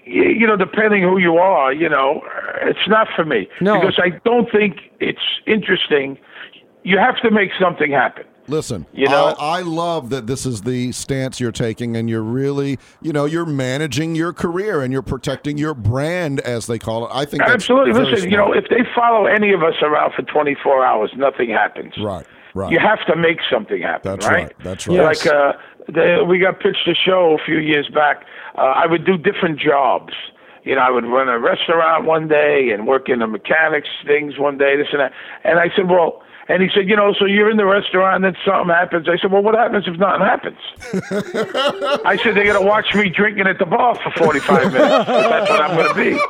y- you know, depending who you are, you know, it's not for me. No. Because I don't think it's interesting. You have to make something happen. Listen, You know? I, I love that this is the stance you're taking, and you're really, you know, you're managing your career and you're protecting your brand, as they call it. I think that's Absolutely. very Listen, you know, smart. if they follow any of us around for twenty-four hours, nothing happens. Right, right. You have to make something happen, That's right? right. That's right. Yes. Like uh, the, we got pitched a show a few years back. Uh, I would do different jobs. You know, I would run a restaurant one day and work in the mechanics things one day, this and that. And I said, well, and he said, you know, so you're in the restaurant and then something happens. I said, well, what happens if nothing happens? I said, they're going to watch me drinking at the bar for forty-five minutes. That's what I'm going to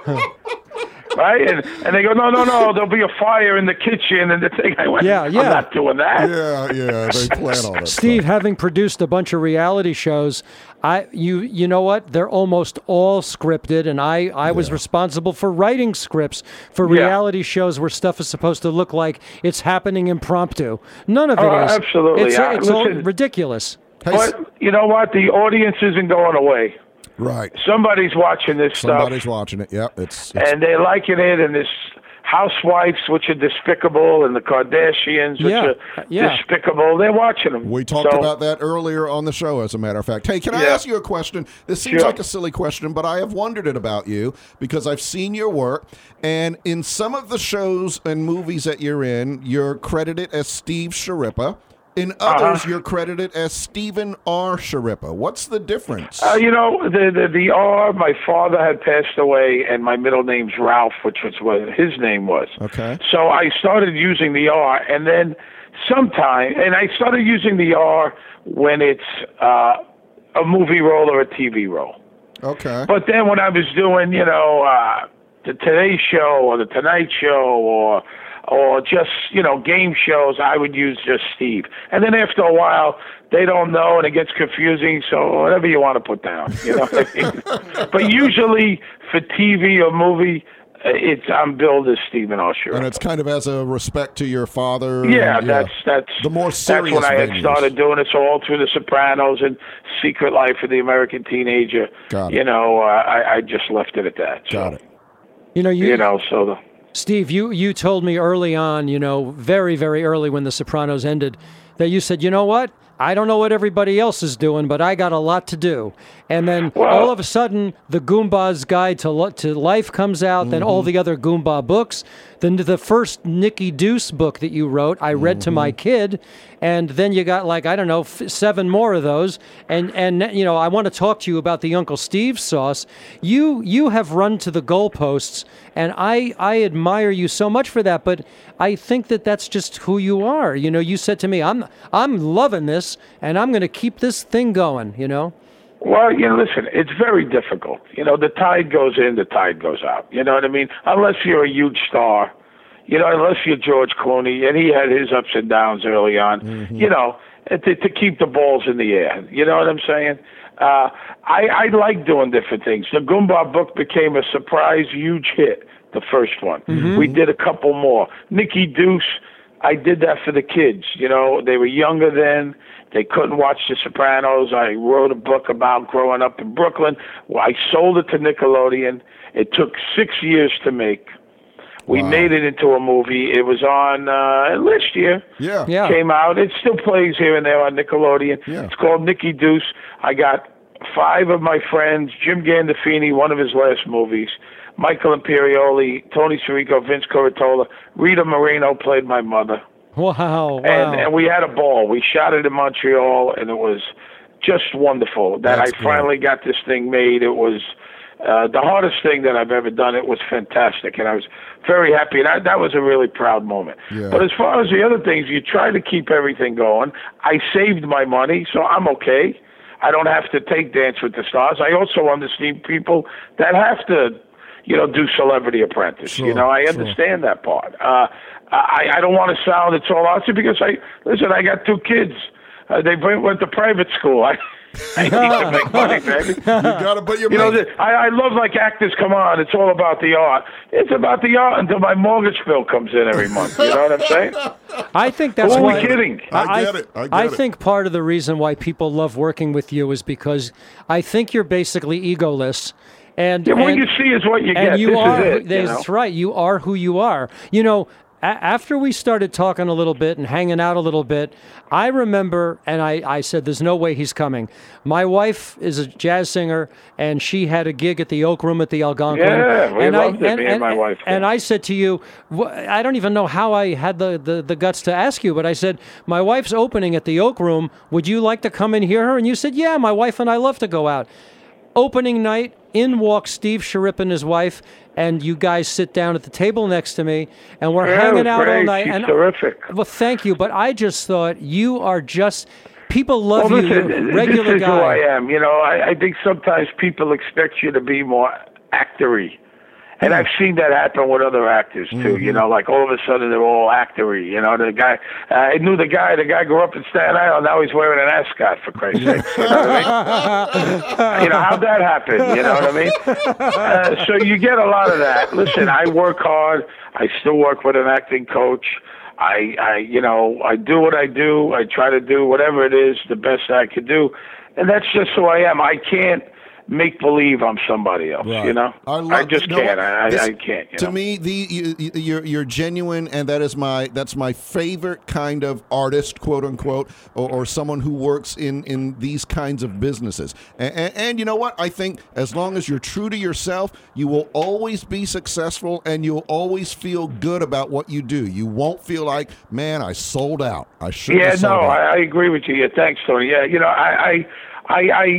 be. Right? And and they go, no, no, no, there'll be a fire in the kitchen and the thing. I went, Yeah, yeah. I'm not doing that. Yeah, yeah, they plan all that Steve, stuff. having produced a bunch of reality shows, I you you know what? They're almost all scripted, and I, I was responsible for writing scripts for Yeah. reality shows where stuff is supposed to look like it's happening impromptu. None of it Oh, is. absolutely. It's, Yeah, it's all listen. ridiculous. Hey, s- But you know what? The audience isn't going away. right. Somebody's watching this Somebody's stuff, watching it. Yep, it's, it's and they're liking it. And this housewives, which are despicable, and the Kardashians, which Yeah, are yeah. despicable, they're watching them. We talked So, about that earlier on the show, as a matter of fact. Hey, can I Yeah. ask you a question? This seems Sure. like a silly question, but I have wondered it about you because I've seen your work, and in some of the shows and movies that you're in, you're credited as Steve Sharippa. In others, Uh-huh. you're credited as Stephen R. Sharippa. What's the difference? Uh, you know, the, the the R. My father had passed away, and my middle name's Ralph, which was what his name was. Okay. So I started using the R, and then sometime, and I started using the R when it's uh, a movie role or a T V role. Okay. But then when I was doing, you know, uh, the Today Show or the Tonight Show or or just, you know, game shows, I would use just Steve. And then after a while, they don't know and it gets confusing, so whatever you want to put down, you know what I mean? But usually for T V or movie, uh, it's I'm billed as Stephen Usher. And it's kind of as a respect to your father. Yeah, and- that's that's The more that's serious when I had venues. started doing it. So all through The Sopranos and Secret Life of the American Teenager, Got it. you know, uh, I, I just left it at that. So, Got it. You know, you, You know, so the Steve, you, you told me early on, you know, very, very early when The Sopranos ended, that you said, you know what? I don't know what everybody else is doing, but I got a lot to do. And then Well- all of a sudden, the Goomba's Guide to, Lo- to Life comes out, then all the other Goomba books. Then the first Nicky Deuce book that you wrote, I read to my kid. And then you got like, I don't know, f- seven more of those. And, and you know, I want to talk to you about the Uncle Steve sauce. You you have run to the goalposts, and I, I admire you so much for that. But I think that that's just who you are. You know, you said to me, I'm I'm loving this, and I'm going to keep this thing going, you know? Well, you know, listen, it's very difficult. You know, the tide goes in, the tide goes out. You know what I mean? Unless you're a huge star, you know, unless you're George Clooney, and he had his ups and downs early on, Mm-hmm. you know, to, to keep the balls in the air. You know what I'm saying? Uh, I, I like doing different things. The Goomba book became a surprise, huge hit, the first one. Mm-hmm. We did a couple more. Nicky Deuce, I did that for the kids. You know, they were younger then. They couldn't watch The Sopranos. I wrote a book about growing up in Brooklyn. Well, I sold it to Nickelodeon. It took six years to make. We Wow. made it into a movie. It was on uh, last year. Yeah. Yeah. Came out. It still plays here and there on Nickelodeon. Yeah. It's called Nicky Deuce. I got five of my friends, Jim Gandolfini, one of his last movies, Michael Imperioli, Tony Sirico, Vince Coratola, Rita Moreno played my mother. Wow, wow. And, and we had a ball. We shot it in Montreal, and it was just wonderful that That's I finally got this thing made. It was uh, the hardest thing that I've ever done. It was fantastic, and I was very happy. And I, that was a really proud moment. Yeah. But as far as the other things, you try to keep everything going. I saved my money, so I'm okay. I don't have to take Dance with the Stars. I also understand people that have to, you know, do Celebrity Apprentice. Sure, you know, I sure. understand that part. Uh, I, I don't want to sound it's all out because I listen. I got two kids. Uh, they went went to private school. I, I need to make money, baby. You got it, but you're You know, making- the, I, I love like actors. Come on, it's all about the art. It's about the art until my mortgage bill comes in every month. You know what I'm saying? I think that's Who are we why. kidding? I get it. I get it. think part of the reason why people love working with you is because I think you're basically egoless, And Yeah, what and, you see is what you and get. you This are. is it, you That's know? right. You are who you are. You know. After we started talking a little bit and hanging out a little bit, I remember, and I, I said, there's no way he's coming. My wife is a jazz singer, and she had a gig at the Oak Room at the Algonquin. Yeah, we and loved I, it, and, me and and, my wife. And I said to you, wh- I don't even know how I had the, the, the guts to ask you, but I said, my wife's opening at the Oak Room. Would you like to come and hear her? And you said, yeah, my wife and I love to go out. Opening night, in walks Steve Sharip and his wife, and you guys sit down at the table next to me, and we're Yeah, it hanging was out all great. night. She's and terrific. Well, thank you, but I just thought you are just people love Well, you. listen, You're a this regular is guy. who I am. You know, I, I think sometimes people expect you to be more actory. And I've seen that happen with other actors too. Mm-hmm. You know, like all of a sudden they're all actory. You know, the guy uh, I knew the guy. The guy grew up in Staten Island. Now he's wearing an ascot for Christ's sake. You know what I mean? You know how'd that happen? You know what I mean? Uh, so you get a lot of that. Listen, I work hard. I still work with an acting coach. I, I, you know, I do what I do. I try to do whatever it is the best I can do, and that's just who I am. I can't make believe I'm somebody else. Right. You know, I, love, I just you know can't. what? I, This- I can't. You to know? me, the you, you- you're you're genuine, and that is my that's my favorite kind of artist, quote unquote, or, or someone who works in, in these kinds of businesses. And, and, and you know what? I think as long as you're true to yourself, you will always be successful, and you'll always feel good about what you do. You won't feel like, man, I sold out. I should. Yeah, have sold no, out. I, I agree with you. Yeah, thanks, Tony. Yeah, you know, I, I, I, I,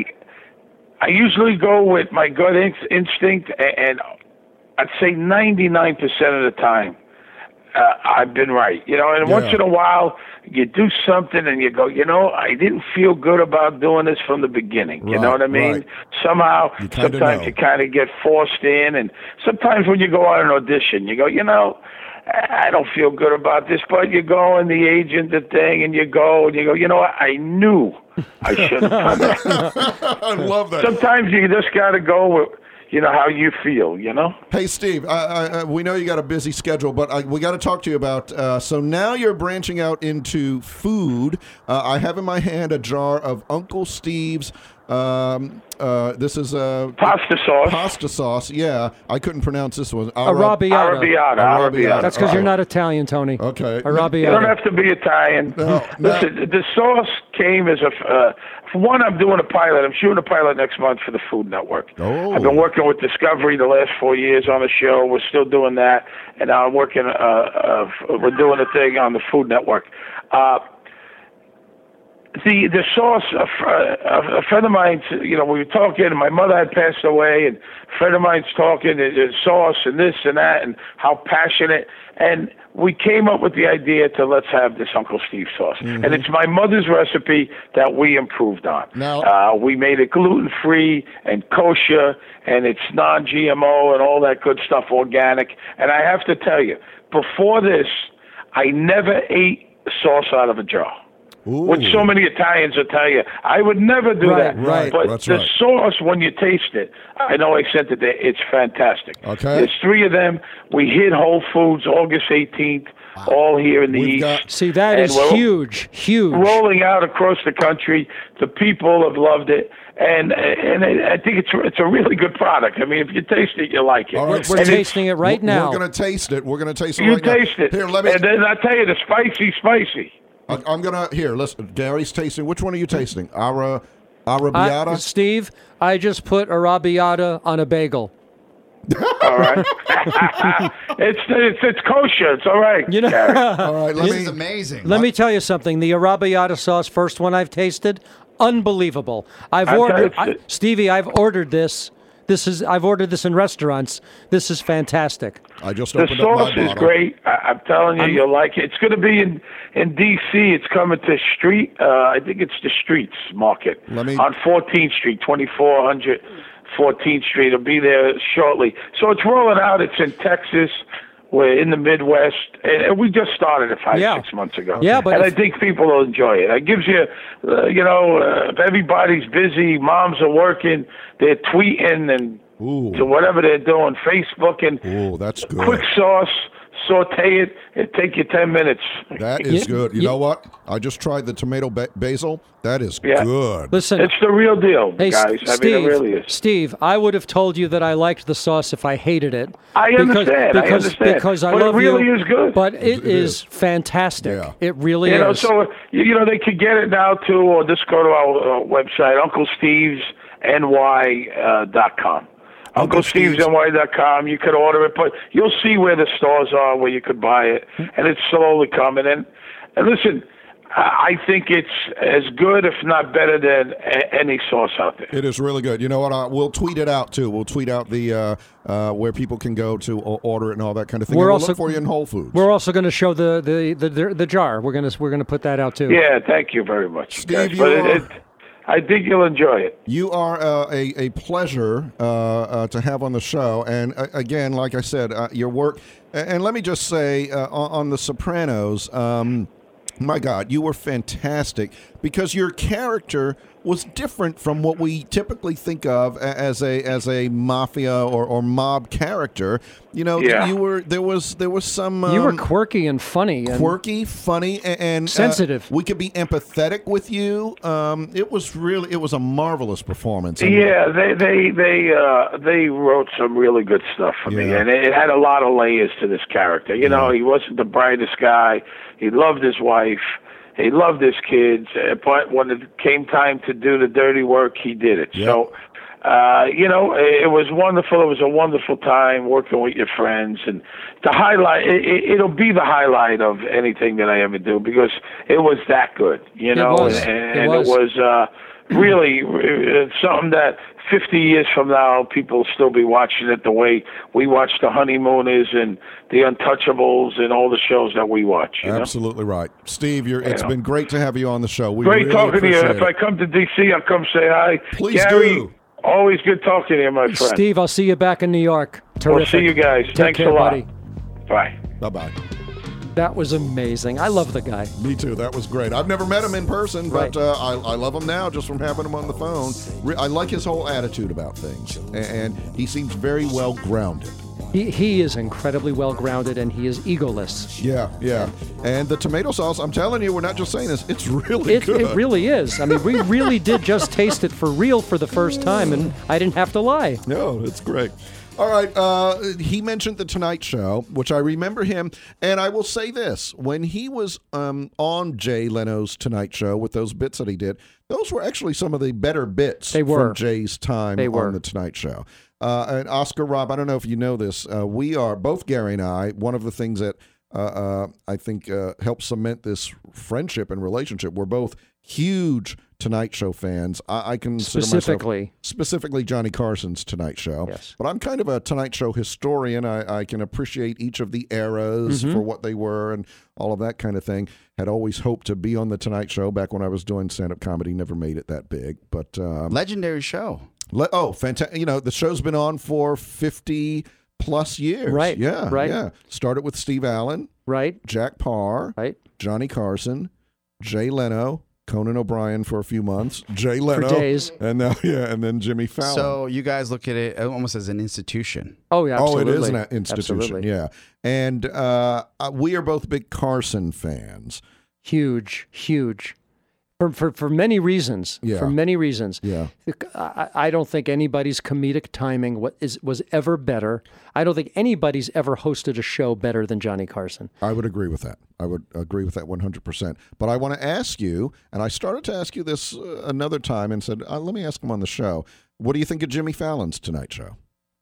I usually go with my gut in- instinct, a- and I'd say ninety-nine percent of the time, uh, I've been right. You know, and once Yeah. in a while, you do something and you go, you know, I didn't feel good about doing this from the beginning. You know Right, what I mean? right. Somehow, You kinda sometimes know. you kind of get forced in, and sometimes when you go on an audition, you go, you know, I don't feel good about this, but you go and the agent, the thing, and you go and you go, you know what? I knew I shouldn't have done that. I love that. Sometimes you just got to go with, you know, how you feel, you know? Hey, Steve, I, I, I, we know you got a busy schedule, but I, we got to talk to you about. Uh, so now you're branching out into food. Uh, I have in my hand a jar of Uncle Steve's. Um, uh, this is a Pasta sauce. pasta sauce. Yeah, I couldn't pronounce this one. Arrabbiata. Arrabbiata. Arrabbiata. That's because you're not Italian, Tony. Okay. You don't Arrabbiata. have to be Italian. No, no. Listen, the sauce came as a. Uh, for one, I'm doing a pilot. I'm shooting a pilot next month for the Food Network. Oh. I've been working with Discovery the last four years on the show. We're still doing that, and now I'm working. Uh, uh, we're doing a thing on the Food Network. Uh, the the sauce. A, fr- a, a friend of mine, you know, we were talking, and my mother had passed away, and a friend of mine's talking, and, and sauce, and this and that, and how passionate. And we came up with the idea to let's have this Uncle Steve sauce, Mm-hmm. and it's my mother's recipe that we improved on. Now- uh, we made it gluten free and kosher, and it's non G M O and all that good stuff, organic. And I have to tell you, before this, I never ate sauce out of a jar. Ooh. Which so many Italians will tell you, I would never do Right, that. right, But that's the right. sauce, when you taste it, I know I sent it there, it's fantastic. Okay. There's three of them. We hit Whole Foods August eighteenth, all here in the We've East. got- See, that And is we're huge, huge. Rolling out across the country. The people have loved it. And and I think it's it's a really good product. I mean, if you taste it, you like it. All right, We're And tasting it right We're- now. We're going to taste it. We're going to taste it You right now. taste it. Here, let me. And then I tell you, the spicy, spicy. I- I'm gonna here. Listen, Gary's tasting. Which one are you tasting? Ara, I, Arrabbiata. Steve, I just put arrabbiata on a bagel. All right. it's it's it's kosher. It's all right. You know, Gary. All right, let This me. is amazing. let me tell you something. The arrabbiata sauce, first one I've tasted, unbelievable. I've I'll ordered, tell you, I, Stevie. I've ordered this. This is I've ordered this in restaurants. This is fantastic. I just The opened up my sauce is bottle. great. I, I'm telling you, I'm- you'll like it. It's going to be in in D C. It's coming to Street. Uh, I think it's the Streets Market Let me- on fourteenth Street, twenty-four hundred fourteenth Street. It'll be there shortly. So it's rolling out. It's in Texas. We're in the Midwest, and, and we just started it five, Yeah. six months ago. Yeah, but and if- I think people will enjoy it. It gives you, uh, you know, uh, if everybody's busy, moms are working, they're tweeting and Ooh. to whatever they're doing, Facebook and Ooh, that's good. quick sauce, saute it. It take you ten minutes. That is Yeah, good. You yeah. know what? I just tried the tomato ba- basil. That is Yeah. good. Listen, It's the real deal, hey, guys. S- I Steve, mean, it really is. Steve, I would have told you that I liked the sauce if I hated it. I because, understand, I Because, understand. Because I But it love really you, is good. But it, It is, is. fantastic. Yeah. It really You know, is. so you you know they could get it now too, or just go to our uh, website, Uncle Steve's N Y dot com. Uncle Steve's N Y dot com. You could order it, but you'll see where the stores are where you could buy it, and it's slowly coming in. And listen, I I think it's as good, if not better, than a- any sauce out there. It is really good. You know what? I, we'll tweet it out too. We'll tweet out the uh, uh, where people can go to o- order it and all that kind of thing. We're And we'll also- look for you in Whole Foods. We're also going to show the, the, the, the, the jar. We're going to we're going to put that out too. Yeah, thank you very much, Steve, guys. you But it, are- it, I think you'll enjoy it. You are uh, a, a pleasure uh, uh, to have on the show. And uh, again, like I said, uh, your work. And, and let me just say uh, on, on The Sopranos, um, my God, you were fantastic because your character was different from what we typically think of a- as a as a mafia or, or mob character. You know, Yeah. you were there was there was some um, You were quirky and funny. And quirky, funny, a- and uh, Sensitive. we could be empathetic with you. Um, it was really, it was a marvelous performance. And- Yeah, they they they uh, they wrote some really good stuff for me, Yeah. and it had a lot of layers to this character. You know, he wasn't the brightest guy. He loved his wife. He loved his kids. uh, But when it came time to do the dirty work, he did it. Yep. So, uh, you know, it, it was wonderful. It was a wonderful time working with your friends, and the highlight. It, it, it'll be the highlight of anything that I ever do because it was that good. You know, was. and, It and was. it was. Uh, really it's something that fifty years from now people will still be watching it the way we watch The Honeymooners and The Untouchables and all the shows that we watch. You know? Absolutely right. Steve, you're, it's Yeah. been great to have you on the show. We Great really talking to you. appreciate If I it. come to D C, I'll come say hi. Please Gary, do. always good talking to you, my friend. Steve, I'll see you back in New York. Terrific. We'll see you guys. Take Thanks care, a lot. buddy. Bye. Bye-bye. That was amazing. I love the guy. Me too. That was great. I've never met him in person, but Right. uh, I, I love him now just from having him on the phone. Re- I like his whole attitude about things, a- and he seems very well grounded. He, he is incredibly well grounded and he is egoless. Yeah, yeah. And the tomato sauce, I'm telling you, we're not just saying this, it's really It, good. it really is. I mean, we really did just taste it for real for the first time, and I didn't have to lie. No, it's great. All right, uh, he mentioned The Tonight Show, which I remember him, and I will say this. When he was um, on Jay Leno's Tonight Show with those bits that he did, those were actually some of the better bits They were. from Jay's time They were. on The Tonight Show. Uh, and Oscar, Rob, I don't know if you know this, uh, we are, both Gary and I, one of the things that uh, uh, I think uh, helps cement this friendship and relationship, we're both huge Tonight Show fans. I, I consider Specifically. myself specifically Johnny Carson's Tonight Show. Yes. But I'm kind of a Tonight Show historian. I, I can appreciate each of the eras Mm-hmm. for what they were and all of that kind of thing. Had always hoped to be on the Tonight Show back when I was doing stand-up comedy. Never made it that big, but um, Legendary show. le- oh, fantastic! You know, the show's been on for fifty plus years. Right, Yeah. right. Yeah. Started with Steve Allen, Right? Jack Parr, Right? Johnny Carson, Jay Leno, Conan O'Brien for a few months, Jay Leno, days. and now yeah, and then Jimmy Fallon. So you guys look at it almost as an institution. Oh, yeah, absolutely. Oh, it is an institution. Absolutely. Yeah, and uh, uh, we are both big Carson fans. Huge, huge. For, for, for many reasons. Yeah. For many reasons. Yeah. I, I don't think anybody's comedic timing wa- is, was ever better. I don't think anybody's ever hosted a show better than Johnny Carson. I would agree with that. I would agree with that one hundred percent. But I want to ask you, and I started to ask you this uh, another time and said, uh, let me ask him on the show. What do you think of Jimmy Fallon's Tonight Show?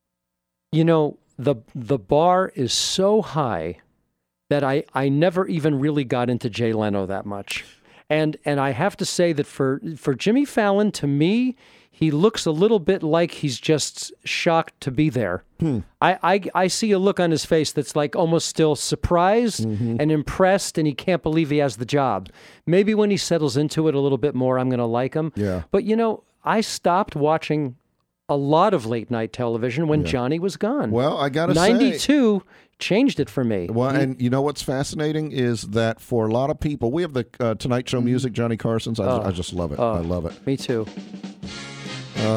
You know, the the bar is so high that I, I never even really got into Jay Leno that much. And and I have to say that for for Jimmy Fallon, to me, he looks a little bit like he's just shocked to be there. I, I I see a look on his face that's like almost still surprised and impressed, and he can't believe he has the job. Maybe when he settles into it a little bit more, I'm going to like him. Yeah. But, you know, I stopped watching a lot of late night television when Johnny was gone. Well, I got to say. ninety-two changed it for me. Well, and you know what's fascinating is that for a lot of people, we have the uh, Tonight Show music, Johnny Carson's. I, I just love it. I love it. Me too.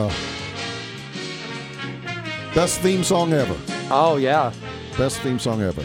Best theme song ever. Oh, yeah. Best theme song ever.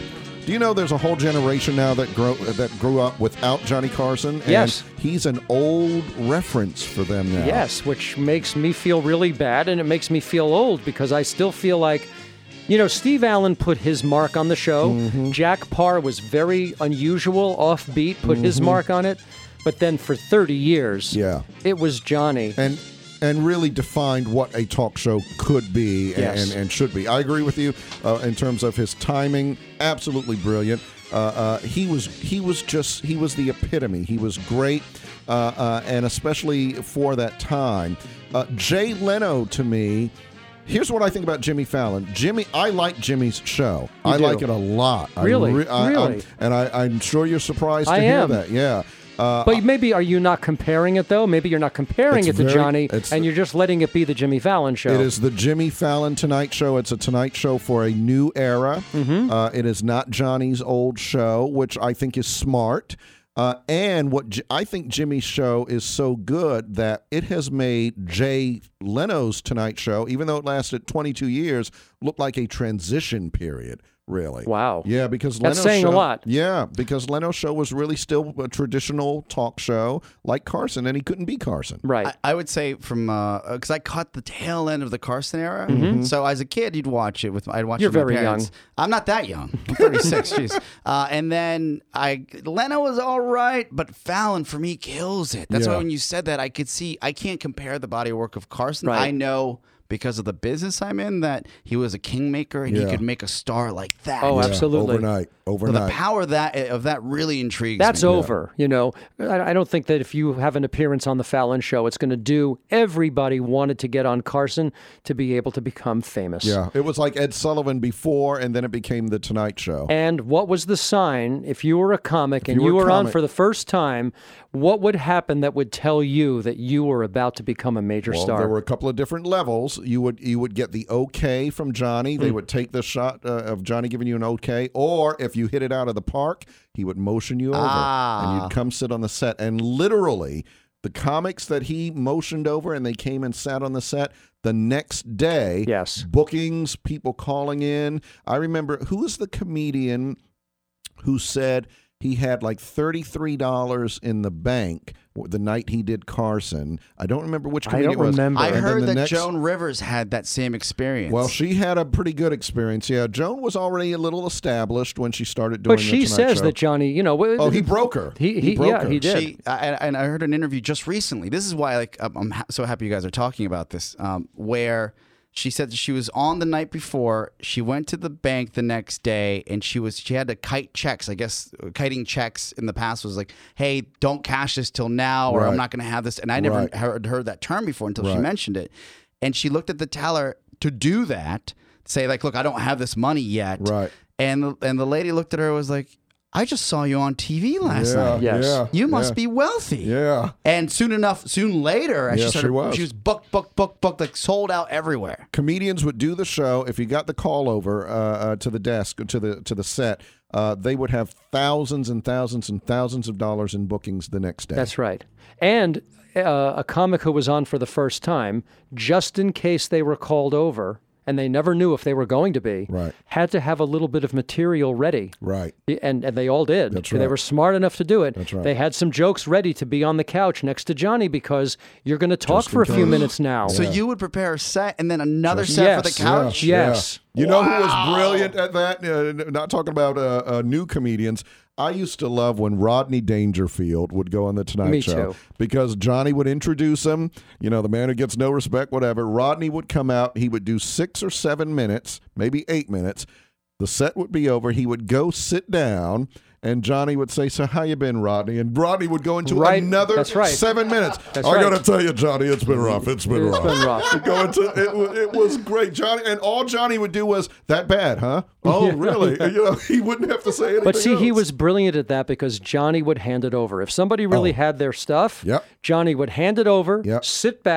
Do you know there's a whole generation now that grow that grew up without Johnny Carson? And Yes. he's an old reference for them now. Yes, which makes me feel really bad, and it makes me feel old because I still feel like, you know, Steve Allen put his mark on the show. Mm-hmm. Jack Parr was very unusual, offbeat, put his mark on it. But then for thirty years, Mm-hmm. Yeah. it was Johnny. And and really defined what a talk show could be Yes. and, and should be. I agree with you uh, in terms of his timing. Absolutely brilliant. Uh, uh, he was he was just he was the epitome. He was great, uh, uh, and especially for that time. Uh, Jay Leno to me. Here's what I think about Jimmy Fallon. Jimmy, I like Jimmy's show. You I do. like it a lot. Really? I re- I, Really? I'm- and I, I'm sure you're surprised to I hear am. that. Yeah. Uh, But maybe are you not comparing it though? Maybe you're not comparing It's it to very- Johnny, it's- and you're just letting it be the Jimmy Fallon show. It is the Jimmy Fallon Tonight Show. It's a Tonight Show for a new era. Mm-hmm. Uh, it is not Johnny's old show, which I think is smart. Uh, and what J- I think Jimmy's show is so good that it has made Jay Leno's Tonight Show, even though it lasted twenty-two years, look like a transition period. Really? Wow. Yeah, because That's Leno's saying a show, lot. Yeah, because Leno's show was really still a traditional talk show like Carson, and he couldn't be Carson. Right. I, I would say from because I caught the tail end of the Carson era. So as a kid, you'd watch it with I'd watch You're it with my very parents. young. I'm not that young. I'm thirty-six. Jeez. Uh, and then I Leno was all right, but Fallon for me kills it. That's Yeah. why when you said that, I could see I can't compare the body of work of Carson. Right. I know. Because of the business I'm in, that he was a kingmaker and Yeah. he could make a star like that. Oh, Yeah, absolutely. Overnight. So Overnight. the power of that of that really intrigues That's me. over. You know, I, I don't think that if you have an appearance on the Fallon show, it's going to do. Everybody wanted to get on Carson to be able to become famous. Yeah, it was like Ed Sullivan before, and then it became the Tonight Show. And what was the sign if you were a comic and you you were were, a on comic- for the first time? What would happen that would tell you that you were about to become a major Well, star? there were a couple of different levels. You would you would get the okay from Johnny. Hmm. They would take the shot uh, of Johnny giving you an okay, or if you hit it out of the park, he would motion you over, Ah. and you'd come sit on the set. And literally, the comics that he motioned over and they came and sat on the set. The next day, Yes. bookings, people calling in. I remember who was the comedian who said he had like thirty-three dollars in the bank the night he did Carson. I don't remember which I comedian don't it was. remember. I And then heard the that next- Joan Rivers had that same experience. Well, she had a pretty good experience. Yeah, Joan was already a little established when she started doing but the she Tonight says Show. that Johnny, you know, Oh, he broke her. He, he, broke yeah, her. he did. She, I, and I heard an interview just recently. This is why, like, I'm, I'm ha- so happy you guys are talking about this. Um, where she said that she was on the night before. She went to the bank the next day, and she was she had to kite checks. I guess kiting checks in the past was like, "Hey, don't cash this till now, or Right. I'm not going to have this." And I never Right. heard, heard that term before until she Right. mentioned it. And she looked at the teller to do that, say like, "Look, I don't have this money yet." Right. And the, and the lady looked at her and was like, "I just saw you on T V last yeah, night. Yes. yeah, You must yeah. be wealthy." Yeah. And soon enough, soon later, as Yeah, she started, she was. she was booked, booked, booked, booked, like sold out everywhere. Comedians would do the show. If you got the call over uh, uh, to the desk, to the to the set, uh, they would have thousands and thousands and thousands of dollars in bookings the next day. That's right. And uh, a comic who was on for the first time, just in case they were called over, and they never knew if they were going to be, Right. had to have a little bit of material ready. Right. And and they all did. That's They right. were smart enough to do it. That's right. They had some jokes ready to be on the couch next to Johnny because you're going to talk Just for a in few case. minutes now. So you would prepare a set and then another set Yes. for the couch. Yeah. Yes. You know who was brilliant at that? Uh, not talking about uh, uh, new comedians. I used to love when Rodney Dangerfield would go on the Tonight Me Show too. because Johnny would introduce him. You know, the man who gets no respect, whatever. Rodney would come out. He would do six or seven minutes, maybe eight minutes. The set would be over. He would go sit down. And Johnny would say, "So how you been, Rodney?" And Rodney would go into Right. another That's right. seven minutes. That's I right. got to tell you, Johnny, it's been rough. It's been It's rough. been rough. Go into it, wa- it was great, Johnny, and all Johnny would do was that bad, huh? Oh, really? You know, he wouldn't have to say anything. But see, he else. was brilliant at that because Johnny would hand it over. If somebody really Oh. had their stuff, Yep. Johnny would hand it over, Yep. sit back,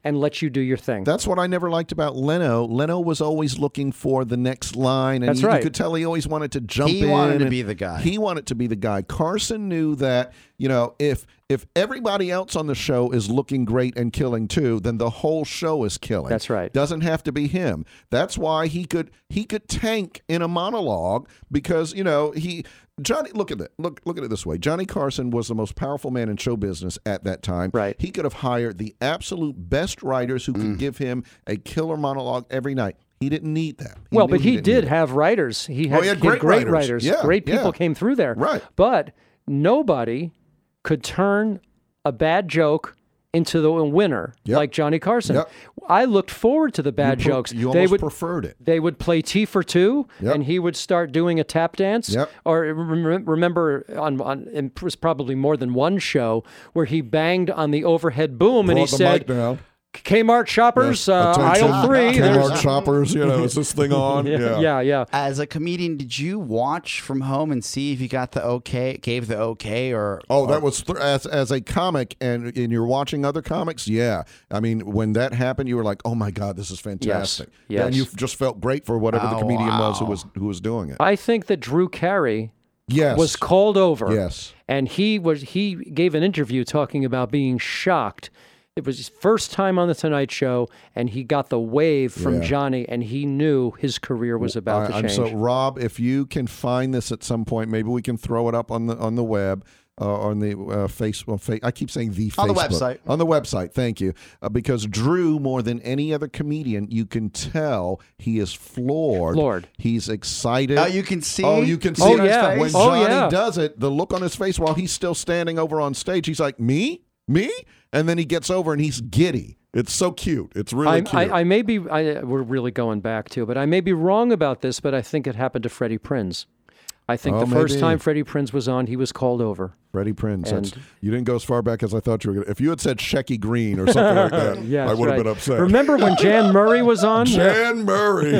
and let you do your thing. That's what I never liked about Leno. Leno was always looking for the next line, and That's you, right. you could tell he always wanted to jump He in. wanted to and be the guy. He wanted to be the guy. Carson knew that, you know, if if everybody else on the show is looking great and killing too, then the whole show is killing. That's right. Doesn't have to be him. That's why he could he could tank in a monologue because, you know, he Johnny, look at it. Look, look at it this way. Johnny Carson was the most powerful man in show business at that time. Right. He could have hired the absolute best writers who could give him a killer monologue every night. He didn't need that. He well, knew but he, didn't did need it. have writers. He had, he had he had great great writers. writers. Yeah, great people yeah. came through there. Right. But nobody could turn a bad joke into the winner Yep. like Johnny Carson. Yep. I looked forward to the bad You pre- jokes. You they almost would preferred it. they would play T for two, Yep. and he would start doing a tap dance. Yep. Or rem- remember, on, on it was probably more than one show where he banged on the overhead boom and he Brought the said, mic down. Kmart shoppers, uh, Attention, aisle three. Kmart there's- shoppers, you know, is this thing on? yeah, yeah, yeah. As a comedian, did you watch from home and see if you got the okay, gave the okay, or Oh, or- that was th- as as a comic, and and you're watching other comics. Yeah, I mean, when that happened, you were like, "Oh my God, this is fantastic!" Yes. And you just felt great for whatever the Oh, comedian was who wow. was who was doing it. I think that Drew Carey Yes, was called over. Yes. And he was he gave an interview talking about being shocked. It was his first time on the Tonight Show, and he got the wave from Yeah. Johnny, and he knew his career was about I, to I'm change. so Rob, if you can find this at some point, maybe we can throw it up on the on the web. Uh, on the uh, face, well, fa- I keep saying the On the Facebook. website. On the website, thank you. Uh, because Drew, more than any other comedian, you can tell he is floored. Floored. He's excited. Oh, you can see. Oh, you can see Oh, it on his yeah. face. When Oh, Johnny yeah. does it, the look on his face while he's still standing over on stage, he's like, me? Me? And then he gets over and he's giddy. It's so cute. It's really I, cute. I, I may be, I, we're really going back to, but I may be wrong about this, but I think it happened to Freddie Prinze. I think Oh, the first maybe. time Freddie Prinze was on, he was called over. Freddie Prinze. That's, And- you didn't go as far back as I thought you were going to. If you had said Shecky Green or something like that, Yeah, I that's would have right. been upset. Remember when Jan Murray was on? Jan Murray.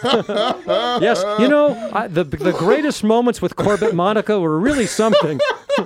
Yes. You know, I, the the greatest moments with Corbett Monica were really something.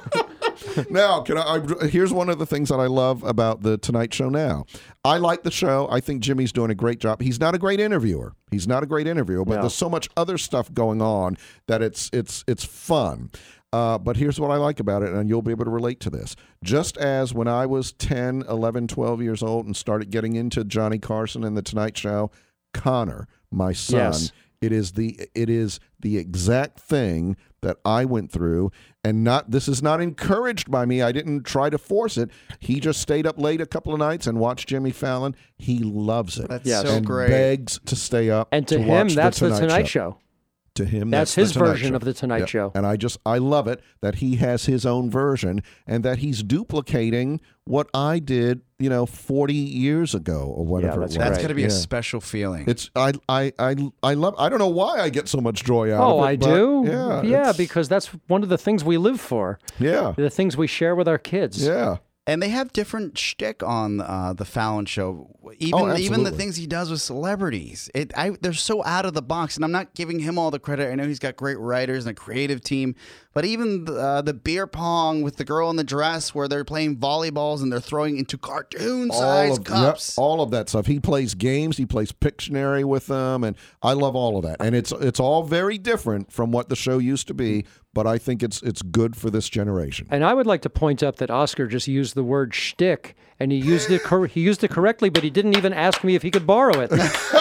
Now, can I, I? Here's one of the things that I love about the Tonight Show now. I like the show. I think Jimmy's doing a great job. He's not a great interviewer. He's not a great interviewer, but No. there's so much other stuff going on that it's it's it's fun. Uh, but here's what I like about it, and you'll be able to relate to this. Just as when I was ten, eleven, twelve years old and started getting into Johnny Carson and the Tonight Show, Connor, my son, Yes. it is the it is the exact thing that I went through, and not this is not encouraged by me. I didn't try to force it. He just stayed up late a couple of nights and watched Jimmy Fallon. He loves it. That's Yes. so and great. begs to stay up. And to, to him, watch that's the the Tonight, Tonight Show. Show. To him, That's that's, his the Tonight version Show. of the Tonight Yeah. Show. And I just I love it that he has his own version and that he's duplicating what I did, you know, forty years ago or whatever. that's it was. That's Right. going to be Yeah. a special feeling. It's I I I I love. I don't know why I get so much joy out Oh, of it. I but do? Yeah, Yeah, it's- because that's one of the things we live for. yeah, The things we share with our kids. yeah. And they have different shtick on uh, the Fallon show. Even Oh, even the absolutely. things he does with celebrities, it I they're so out of the box. And I'm not giving him all the credit. I know he's got great writers and a creative team. But even the, uh, the beer pong with the girl in the dress, where they're playing volleyballs and they're throwing into cartoon all size of cups. Yep, all of that stuff. He plays games. He plays Pictionary with them, and I love all of that. And it's it's all very different from what the show used to be. But I think it's it's good for this generation. And I would like to point out that Oscar just used the word shtick, and he used it cor- he used it correctly, but he didn't even ask me if he could borrow it.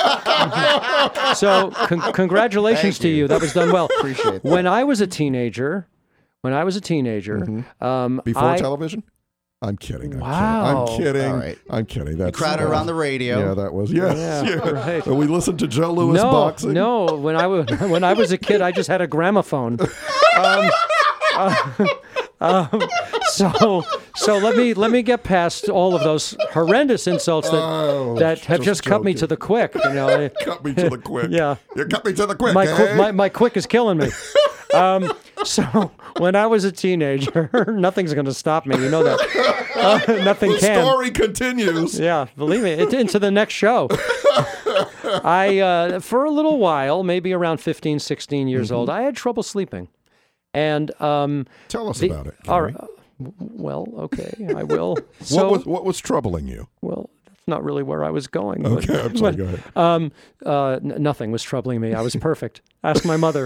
So con- congratulations Thank to you. you. That was done well. Appreciate that. When I was a teenager, when I was a teenager, um, Before I, television? I'm kidding. I'm Wow. kidding. I'm kidding. All right. I'm kidding. That's Crowd around the radio. Yeah, that was yes. Yeah, yeah. right. And we listened to Joe Louis no, boxing. no. When I was when I was a kid, I just had a gramophone. Um, uh, um, so so let me let me get past all of those horrendous insults that Oh, that have just just, cut me joking. to the quick. You know, Cut me to the quick. Yeah. You cut me to the quick. my, eh? quick, my my quick is killing me. Um, so when I was a teenager, nothing's going to stop me. You know that. Uh, nothing the can. story continues. Yeah, believe me, it's into the next show. I, uh, for a little while, maybe around fifteen, sixteen years Mm-hmm. old, I had trouble sleeping. And, um, Tell us the- about it. all Gary. right, well, okay, I will. So, what was what was troubling you? well, not really where I was going. Okay, but, I'm sorry. but, Go ahead. Um, uh, n- nothing was troubling me. I was perfect. Ask my mother.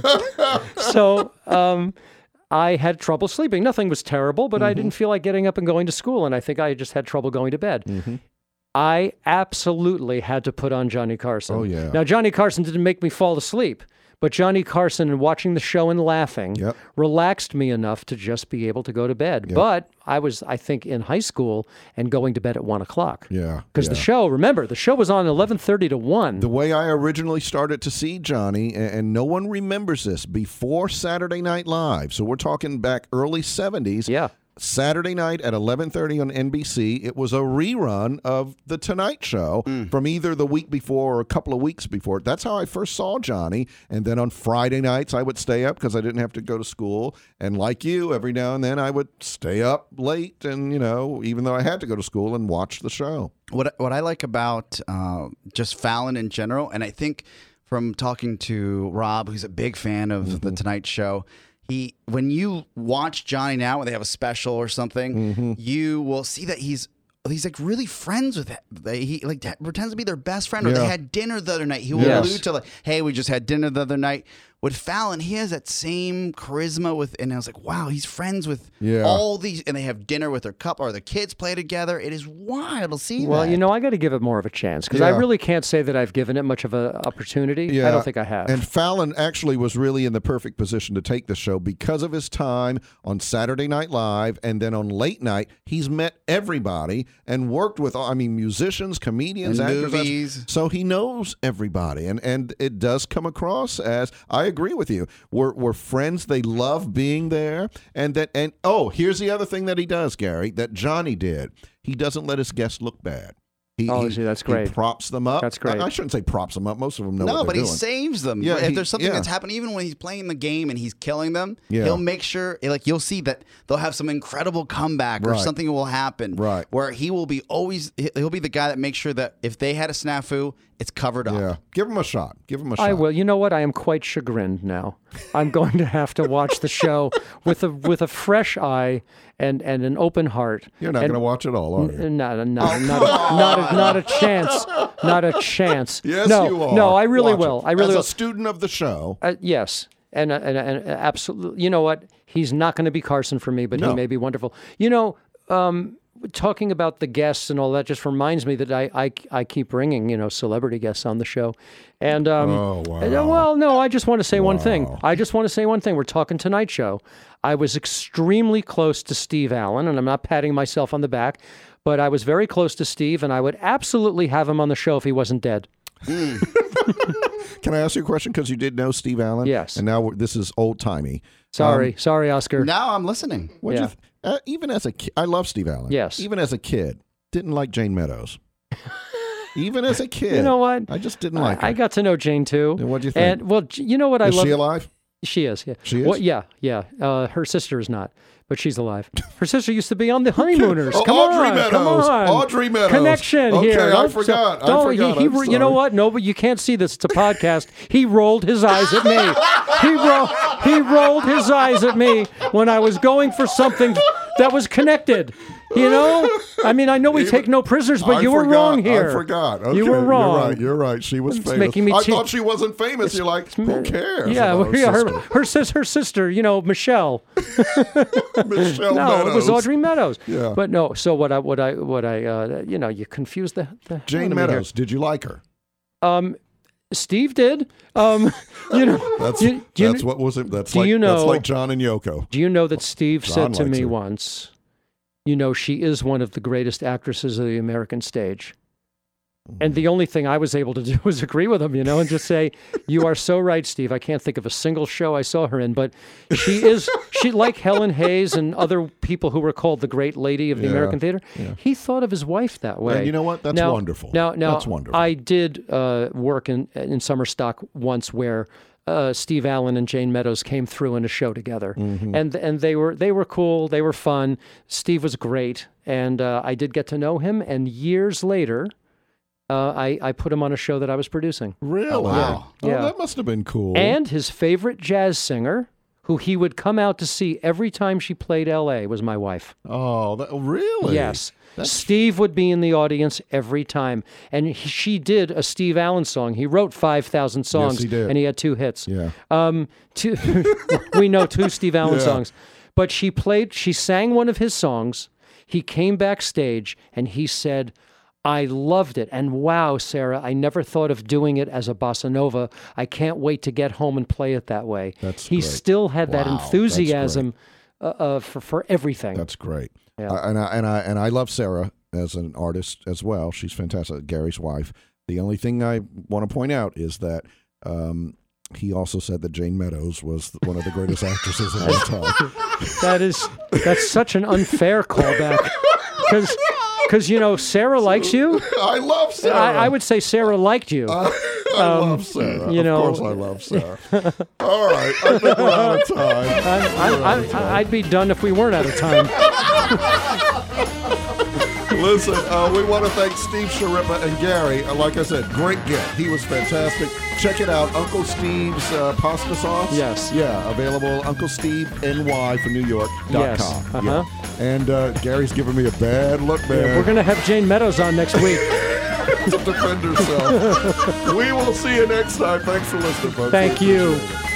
So um, I had trouble sleeping. Nothing was terrible, but Mm-hmm. I didn't feel like getting up and going to school, and I think I just had trouble going to bed. Mm-hmm. I absolutely had to put on Johnny Carson. Oh, yeah. Now, Johnny Carson didn't make me fall asleep, but Johnny Carson and watching the show and laughing Yep. relaxed me enough to just be able to go to bed. Yep. But I was, I think, in high school and going to bed at one o'clock. Yeah. Because yeah. the show, remember, the show was on eleven thirty to one. The way I originally started to see Johnny, and, and no one remembers this, before Saturday Night Live. So we're talking back early seventies. Yeah. Saturday night at eleven thirty on N B C. It was a rerun of The Tonight Show from either the week before or a couple of weeks before. That's how I first saw Johnny. And then on Friday nights, I would stay up because I didn't have to go to school. And like you, every now and then I would stay up late and, you know, even though I had to go to school and watch the show. What what I like about uh, just Fallon in general, and I think from talking to Rob, who's a big fan of Mm-hmm. the Tonight Show, he when you watch Johnny now when they have a special or something, Mm-hmm. you will see that he's he's like really friends with it. They, he like t- pretends to be their best friend, or they Yeah. had dinner the other night. He will Yes. allude to like, "Hey, we just had dinner the other night." With Fallon, he has that same charisma with, and I was like, wow, he's friends with Yeah. all these, and they have dinner with their couple, or the kids play together. It is wild to see Well, that. you know, I got to give it more of a chance because I Yeah. really can't say that I've given it much of an opportunity. Yeah. I don't think I have. And Fallon actually was really in the perfect position to take the show because of his time on Saturday Night Live and then on late night. He's met everybody and worked with, I mean, musicians, comedians, And actors. movies. So he knows everybody. And, and it does come across as, I agree with you. We're, we're friends. They love being there. And that, and oh, here's the other thing that he does, Gary, that Johnny did. He doesn't let his guests look bad. He, Oh, he- see, that's he great. props them up. That's great. I, I shouldn't say props them up. Most of them know no, what but they're he doing. saves them. Yeah, if he- there's something yeah. that's happening, even when he's playing the game and he's killing them, Yeah. he'll make sure, like you'll see that they'll have some incredible comeback or Right. something will happen. Right. Where he will be always, he'll be the guy that makes sure that if they had a snafu, it's covered up. Yeah, give him a shot. Give him a shot. I will. You know what? I am quite chagrined now. I'm going to have to watch the show with a with a fresh eye and, and an open heart. You're not And- going to watch it all, are you? N- Not, not, not, a, not, a, not a chance. Not a chance. Yes, no, you are. No, I really Watch will. it. I really As will. a student of the show. Uh, yes. And, uh, and, and uh, absolutely. You know what? He's not going to be Carson for me, but No. he may be wonderful. You know, um, talking about the guests and all that just reminds me that I, I, I keep bringing, you know, celebrity guests on the show. And, um, Oh, wow. uh, well, no, I just want to say one thing. Wow. I just want to say one thing. We're talking Tonight Show. I was extremely close to Steve Allen, and I'm not patting myself on the back, but I was very close to Steve, and I would absolutely have him on the show if he wasn't dead. Can I ask you a question? Because you did know Steve Allen. Yes. And now we're, this is old timey. Sorry. Sorry, Oscar. Now I'm listening. What Yeah. you th- uh, even as a ki- I love Steve Allen. Yes. Even as a kid, didn't like Jane Meadows. Even as a kid, You know what? I just didn't like her. I, I got to know Jane too. And what'd you think? And well, j- you know what I is love. she alive? She is. Yeah. She is? Well, yeah. Yeah. Uh, her sister is not, but she's alive. Her sister used to be on the Honeymooners. Oh, Come Audrey on, Meadows. come on. Audrey Meadows. Connection Okay, here. I Don't- forgot. I don't- forgot. He, he, I'm you know sorry. what? No, but you can't see this. It's a podcast. He rolled his eyes at me. He rolled. He rolled his eyes at me when I was going for something that was connected. You know, I mean, I know we Even- take no prisoners, but I you were forgot. wrong here. I forgot. Okay, You were wrong. You're right. You're right. She was It's famous. making me I che- thought she wasn't famous. You're like, who cares? Yeah, about well, yeah, sister? her, her sis, her sister, you know, Michelle. Michelle No, Meadows. it was Audrey Meadows. Yeah. But no, so what I, what I, what I, uh, you know, you confused the, the hell Jane out of me here. Meadows. Did you like her? Um, Steve did. Um, you know, That's you- do you that's kn- what was it? That's do like you that's know- like John and Yoko. Do you know that Steve John said to likes me her. once, you know, she is one of the greatest actresses of the American stage. And the only thing I was able to do was agree with him, you know, and just say, you are so right, Steve. I can't think of a single show I saw her in, but she is, she like Helen Hayes and other people who were called the great lady of the Yeah, American theater. yeah. He thought of his wife that way. And you know what? That's Now- wonderful. Now, now That's wonderful. I did uh, work in in summer stock once where uh, Steve Allen and Jane Meadows came through in a show together, Mm-hmm. and and they were they were cool. They were fun. Steve was great, and uh, I did get to know him. And years later, uh, I I put him on a show that I was producing. Really? Oh, wow. Oh, Yeah. that must have been cool. And his favorite jazz singer, who he would come out to see every time she played L A was my wife. Oh, that, really? Yes. That's- Steve would be in the audience every time. And he, she did a Steve Allen song. He wrote five thousand songs, he did. and he had two hits. Yeah. Um, two, we know two Steve Allen Yeah. songs. But she played, she sang one of his songs. He came backstage, and he said, I loved it. And wow, Sarah, I never thought of doing it as a bossa nova. I can't wait to get home and play it that way. That's he great. still had that Wow, that's enthusiasm uh, uh, for, for everything. That's great. Yeah. Uh, and I and I and I love Sarah as an artist as well. She's fantastic. Gary's wife. The only thing I want to point out is that um, he also said that Jane Meadows was one of the greatest actresses of all time. That is, that's such an unfair callback. Because, because you know, Sarah likes you. I love Sarah. I, I would say Sarah liked you. I, I love Sarah. you know- of course, I love Sarah. All right, I think we're out of time. I, I, I, I'd be done if we weren't out of time. Listen, uh, we want to thank Steve Sharippa and Gary. Uh, like I said, great get. He was fantastic. Check it out, Uncle Steve's uh, pasta sauce. Yes. Yeah, available Uncle Steve N Y for New York dot com. Yes, uh-huh. Yeah. And uh, Gary's giving me a bad look, man. We're going to have Jane Meadows on next week. to defend herself. We will see you next time. Thanks for listening, folks. Thank We you. appreciate it.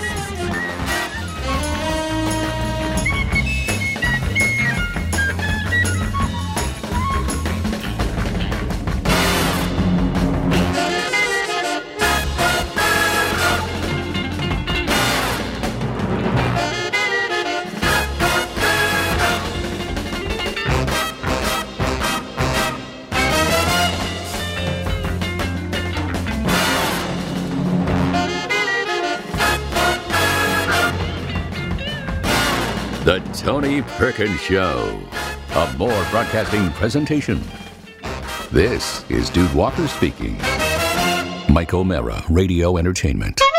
The Tony Perkins Show, a More Broadcasting presentation. This is Dude Walker speaking. Mike O'Mara, Radio Entertainment.